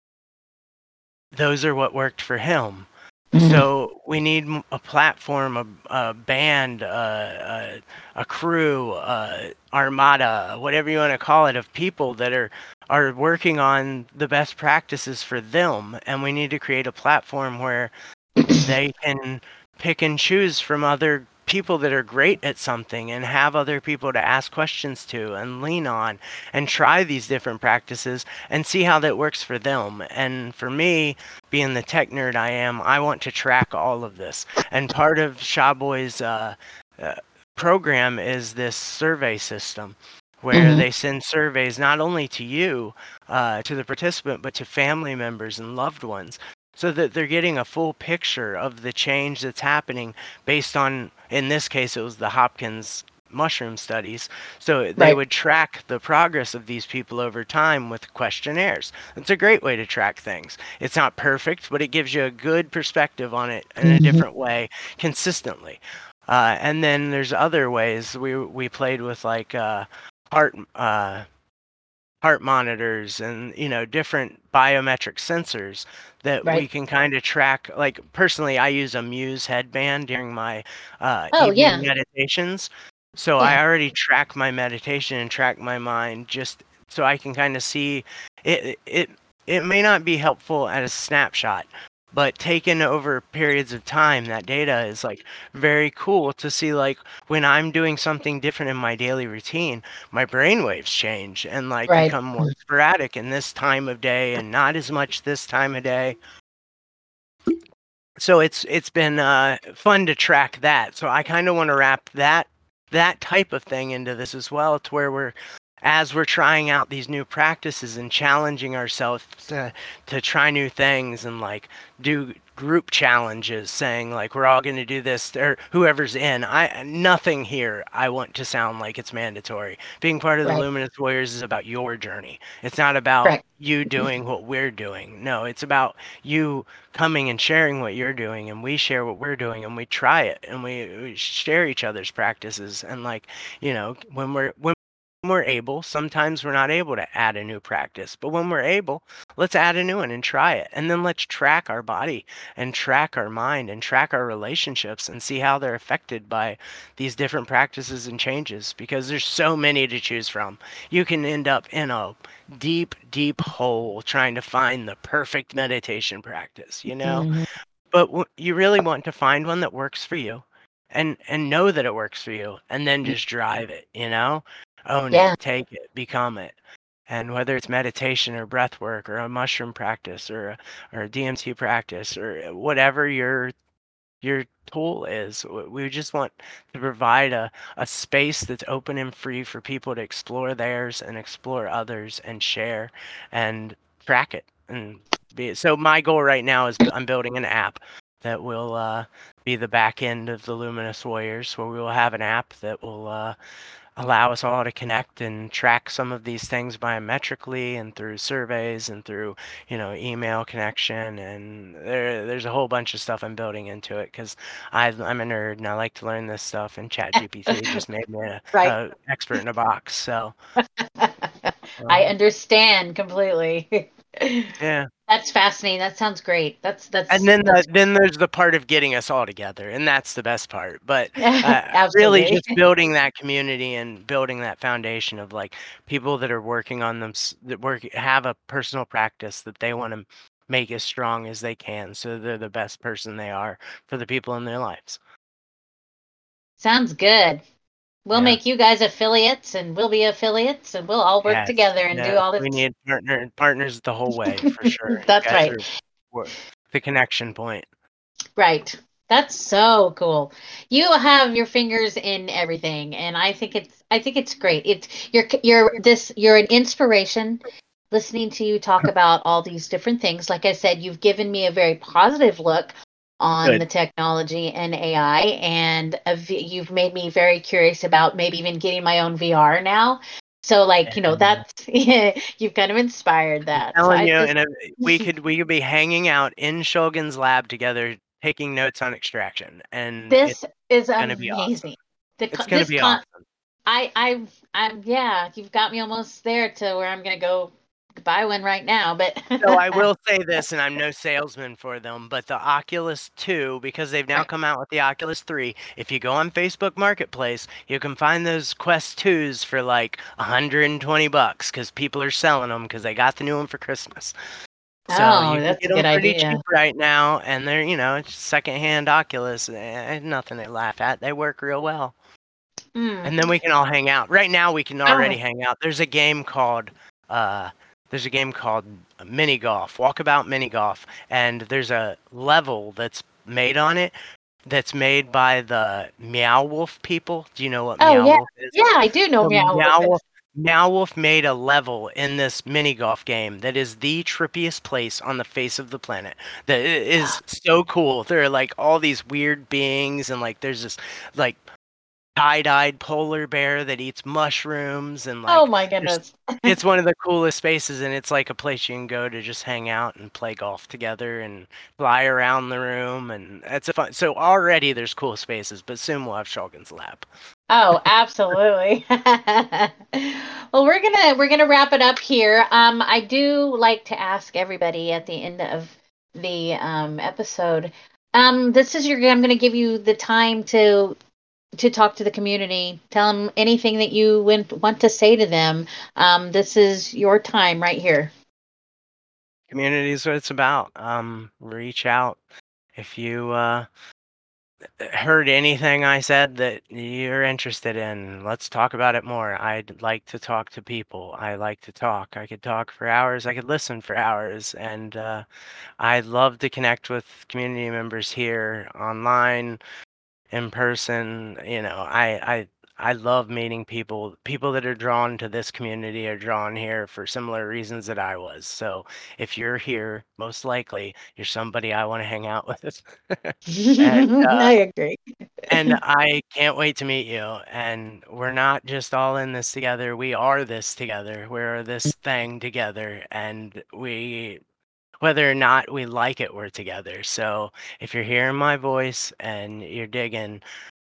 B: those are what worked for him.
A: Mhm.
B: So we need m- a platform, a, a band, a, a, a crew, a armada, whatever you want to call it, of people that are are working on the best practices for them. And we need to create a platform where they can pick and choose from other people that are great at something and have other people to ask questions to and lean on and try these different practices and see how that works for them. And for me, being the tech nerd I am, I want to track all of this. And part of Shawboy's uh, uh, program is this survey system where
A: Mhm.
B: they send surveys not only to you, uh, to the participant, but to family members and loved ones so that they're getting a full picture of the change that's happening based on, in this case, it was the Hopkins mushroom studies. So they
A: Right.
B: would track the progress of these people over time with questionnaires. It's a great way to track things. It's not perfect, but it gives you a good perspective on it in a
A: Mhm.
B: different way consistently. Uh, and then there's other ways we we played with like uh, heart uh, heart monitors and you know different biometric sensors that we
A: Right.
B: can kind of track. Like personally, I use a Muse headband during my uh,
A: Oh
B: evening
A: yeah.
B: meditations, so
A: Yeah.
B: I already track my meditation and track my mind just so I can kind of see it it it may not be helpful at a snapshot, but taken over periods of time, that data is like very cool to see. Like when I'm doing something different in my daily routine, my brain waves change and like
A: Right.
B: become more sporadic in this time of day and not as much this time of day. So it's it's been uh, fun to track that. So I kind of want to wrap that that type of thing into this as well, to where we're as we're trying out these new practices and challenging ourselves to to try new things and like do group challenges saying like we're all going to do this, or whoever's in. I nothing here I want to sound like it's mandatory. Being part of the
A: Right.
B: Luminous Warriors is about your journey. It's not about
A: Correct.
B: you doing what we're doing. No, it's about you coming and sharing what you're doing, and we share what we're doing, and we try it, and we, we share each other's practices. And like, you know, when we're when we're able, sometimes we're not able to add a new practice, but when we're able, let's add a new one and try it. And then let's track our body and track our mind and track our relationships and see how they're affected by these different practices and changes, because there's so many to choose from. You can end up in a deep, deep hole trying to find the perfect meditation practice, you know?
A: Mhm.
B: But w- you really want to find one that works for you and and know that it works for you, and then just drive it, you know? Own it,
A: Yeah.
B: take it, become it. And whether it's meditation or breath work or a mushroom practice or a, or a D M T practice or whatever your your tool is, w- we just want to provide a, a space that's open and free for people to explore theirs and explore others and share and track it and be so my goal right now is b- I'm building an app that will uh, be the back end of the Luminous Warriors, where we will have an app that will uh, allow us all to connect and track some of these things biometrically and through surveys and through, you know, email connection. And there, there's a whole bunch of stuff I'm building into it because I'm a nerd and I like to learn this stuff. And ChatGPT just made me a,
A: Right.
B: a expert in a box. So,
A: I
B: um,
A: understand completely.
B: yeah.
A: That's fascinating. That sounds great. That's
B: And
A: that's
B: then the,
A: that's
B: then there's the part of getting us all together, and that's the best part. But uh, really,
A: absolutely.
B: just building that community and building that foundation of like people that are working on them, s- that work have a personal practice that they want to make as strong as they can, so they're the best person they are for the people in their lives.
A: Sounds good. We'll
B: Yeah.
A: make you guys affiliates and we'll be affiliates and we'll all work
B: Yes.
A: together and do
B: Yes.
A: all
B: We
A: this.
B: need partner partners the whole way for sure. You
A: That's
B: guys
A: right.
B: are were the connection point.
A: Right. That's so cool. You have your fingers in everything and I think it's I think it's great. It's you're you're this you're an inspiration listening to you talk about all these different things. Like I said, you've given me a very positive look on
B: Good.
A: the technology and A I, and a v- you've made me very curious about maybe even getting my own V R now. So, like, you know,
B: And
A: that's you've kind of inspired that. So
B: telling
A: I
B: you,
A: just
B: and uh, we could we could be hanging out in Shogun's lab together, taking notes on extraction, and it's
A: this is
B: gonna be awesome.
A: amazing. The
B: It's
A: co-
B: gonna
A: this
B: be
A: con
B: awesome.
A: I I I'm yeah, you've got me almost there to where I'm gonna go buy one right now, but
B: So I will say this, and I'm no salesman for them, but the Oculus two, because they've now
A: right.
B: come out with the Oculus three, if you go on Facebook Marketplace, you can find those Quest twos for like one hundred twenty bucks because people are selling them because they got the new one for Christmas. So
A: Oh,
B: you can
A: that's
B: get
A: a
B: them
A: good
B: pretty
A: idea.
B: cheap right now, and they're, you know, it's secondhand Oculus, eh, nothing to laugh at. They work real well.
A: Mm.
B: And then we can all hang out. Right now we can already
A: Oh,
B: hang out. There's a game called uh there's a game called Mini Golf, Walkabout Mini Golf, and there's a level that's made on it that's made by the Meow Wolf people. Do you know what
A: oh
B: Meow
A: yeah.
B: Wolf is?
A: Yeah, I do know
B: So
A: Meow Wolf.
B: Meow Wolf Meow Wolf made a level in this mini golf game that is the trippiest place on the face of the planet. That i- is so cool. There are like all these weird beings, and like there's this like tie-dyed polar bear that eats mushrooms, and
A: Oh
B: like
A: my
B: there's
A: goodness.
B: it's one of the coolest spaces, and it's like a place you can go to just hang out and play golf together and fly around the room, and it's a fun. So already there's cool spaces, but soon we'll have Shulgin's lab.
A: Oh, absolutely. Well, we're gonna we're gonna wrap it up here. Um, I do like to ask everybody at the end of the um, episode. Um, this is your. I'm gonna give you the time to to talk to the community. Tell them anything that you want want to say to them. Um, this is your time right here.
B: Community is what it's about. Um, reach out if you uh heard anything I said that you're interested in. Let's talk about it more. I'd like to talk to people. I like to talk. I could talk for hours. I could listen for hours. And uh, I'd love to connect with community members here online, in person. You know, I, I, I love meeting people. People that are drawn to this community are drawn here for similar reasons that I was. So if you're here, most likely you're somebody I want to hang out with. and uh,
A: I agree.
B: and I can't wait to meet you. And we're not just all in this together. We are this together. We're this thing together. And we, whether or not we like it, we're together. So if you're hearing my voice and you're digging,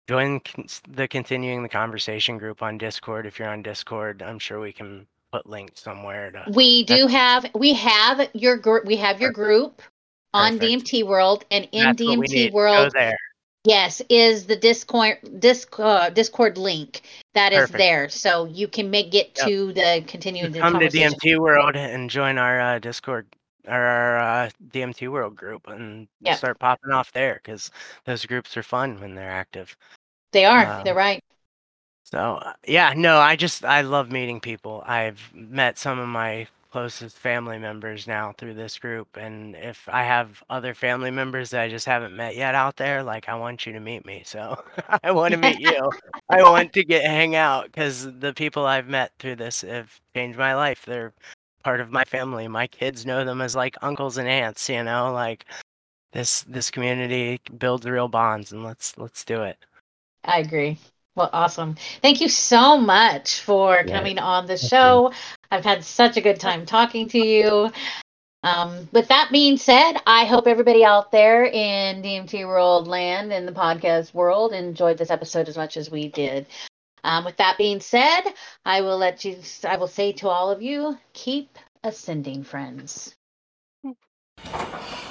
B: join con- the continuing the conversation group on Discord. If you're on Discord, I'm sure we can put links somewhere to.
A: We do
B: That's
A: have we have your group we have your
B: perfect.
A: group on
B: Perfect.
A: D M T World, and in
B: That's what we
A: D M T
B: need. Go
A: World,
B: there.
A: yes, is the Discord disc, uh, Discord link that is
B: Perfect.
A: there, so you can make get
B: Yep.
A: to the continuing
B: Just
A: the
B: come to
A: conversation.
B: D M T World and join our uh, Discord or our uh, D M T World group and
A: Yep,
B: start popping off there because those groups are fun when they're active.
A: they are. They're
B: Um,
A: right.
B: so uh, yeah, no, I just I love meeting people. I've met some of my closest family members now through this group, and if I have other family members that I just haven't met yet out there, like I want you to meet me. So I want to meet you. I want to get hang out because the people I've met through this have changed my life. They're part of my family. My kids know them as like uncles and aunts, you know, like this this community builds real bonds, and let's let's do it.
A: I agree. Well, awesome. Thank you so much for
B: Yeah.
A: coming on the
B: Thank you.
A: show. I've had such a good time talking to you. Um, with that being said, I hope everybody out there in D M T World land and the podcast world enjoyed this episode as much as we did. Um, with that being said, I will let you, I will say to all of you, keep ascending, friends.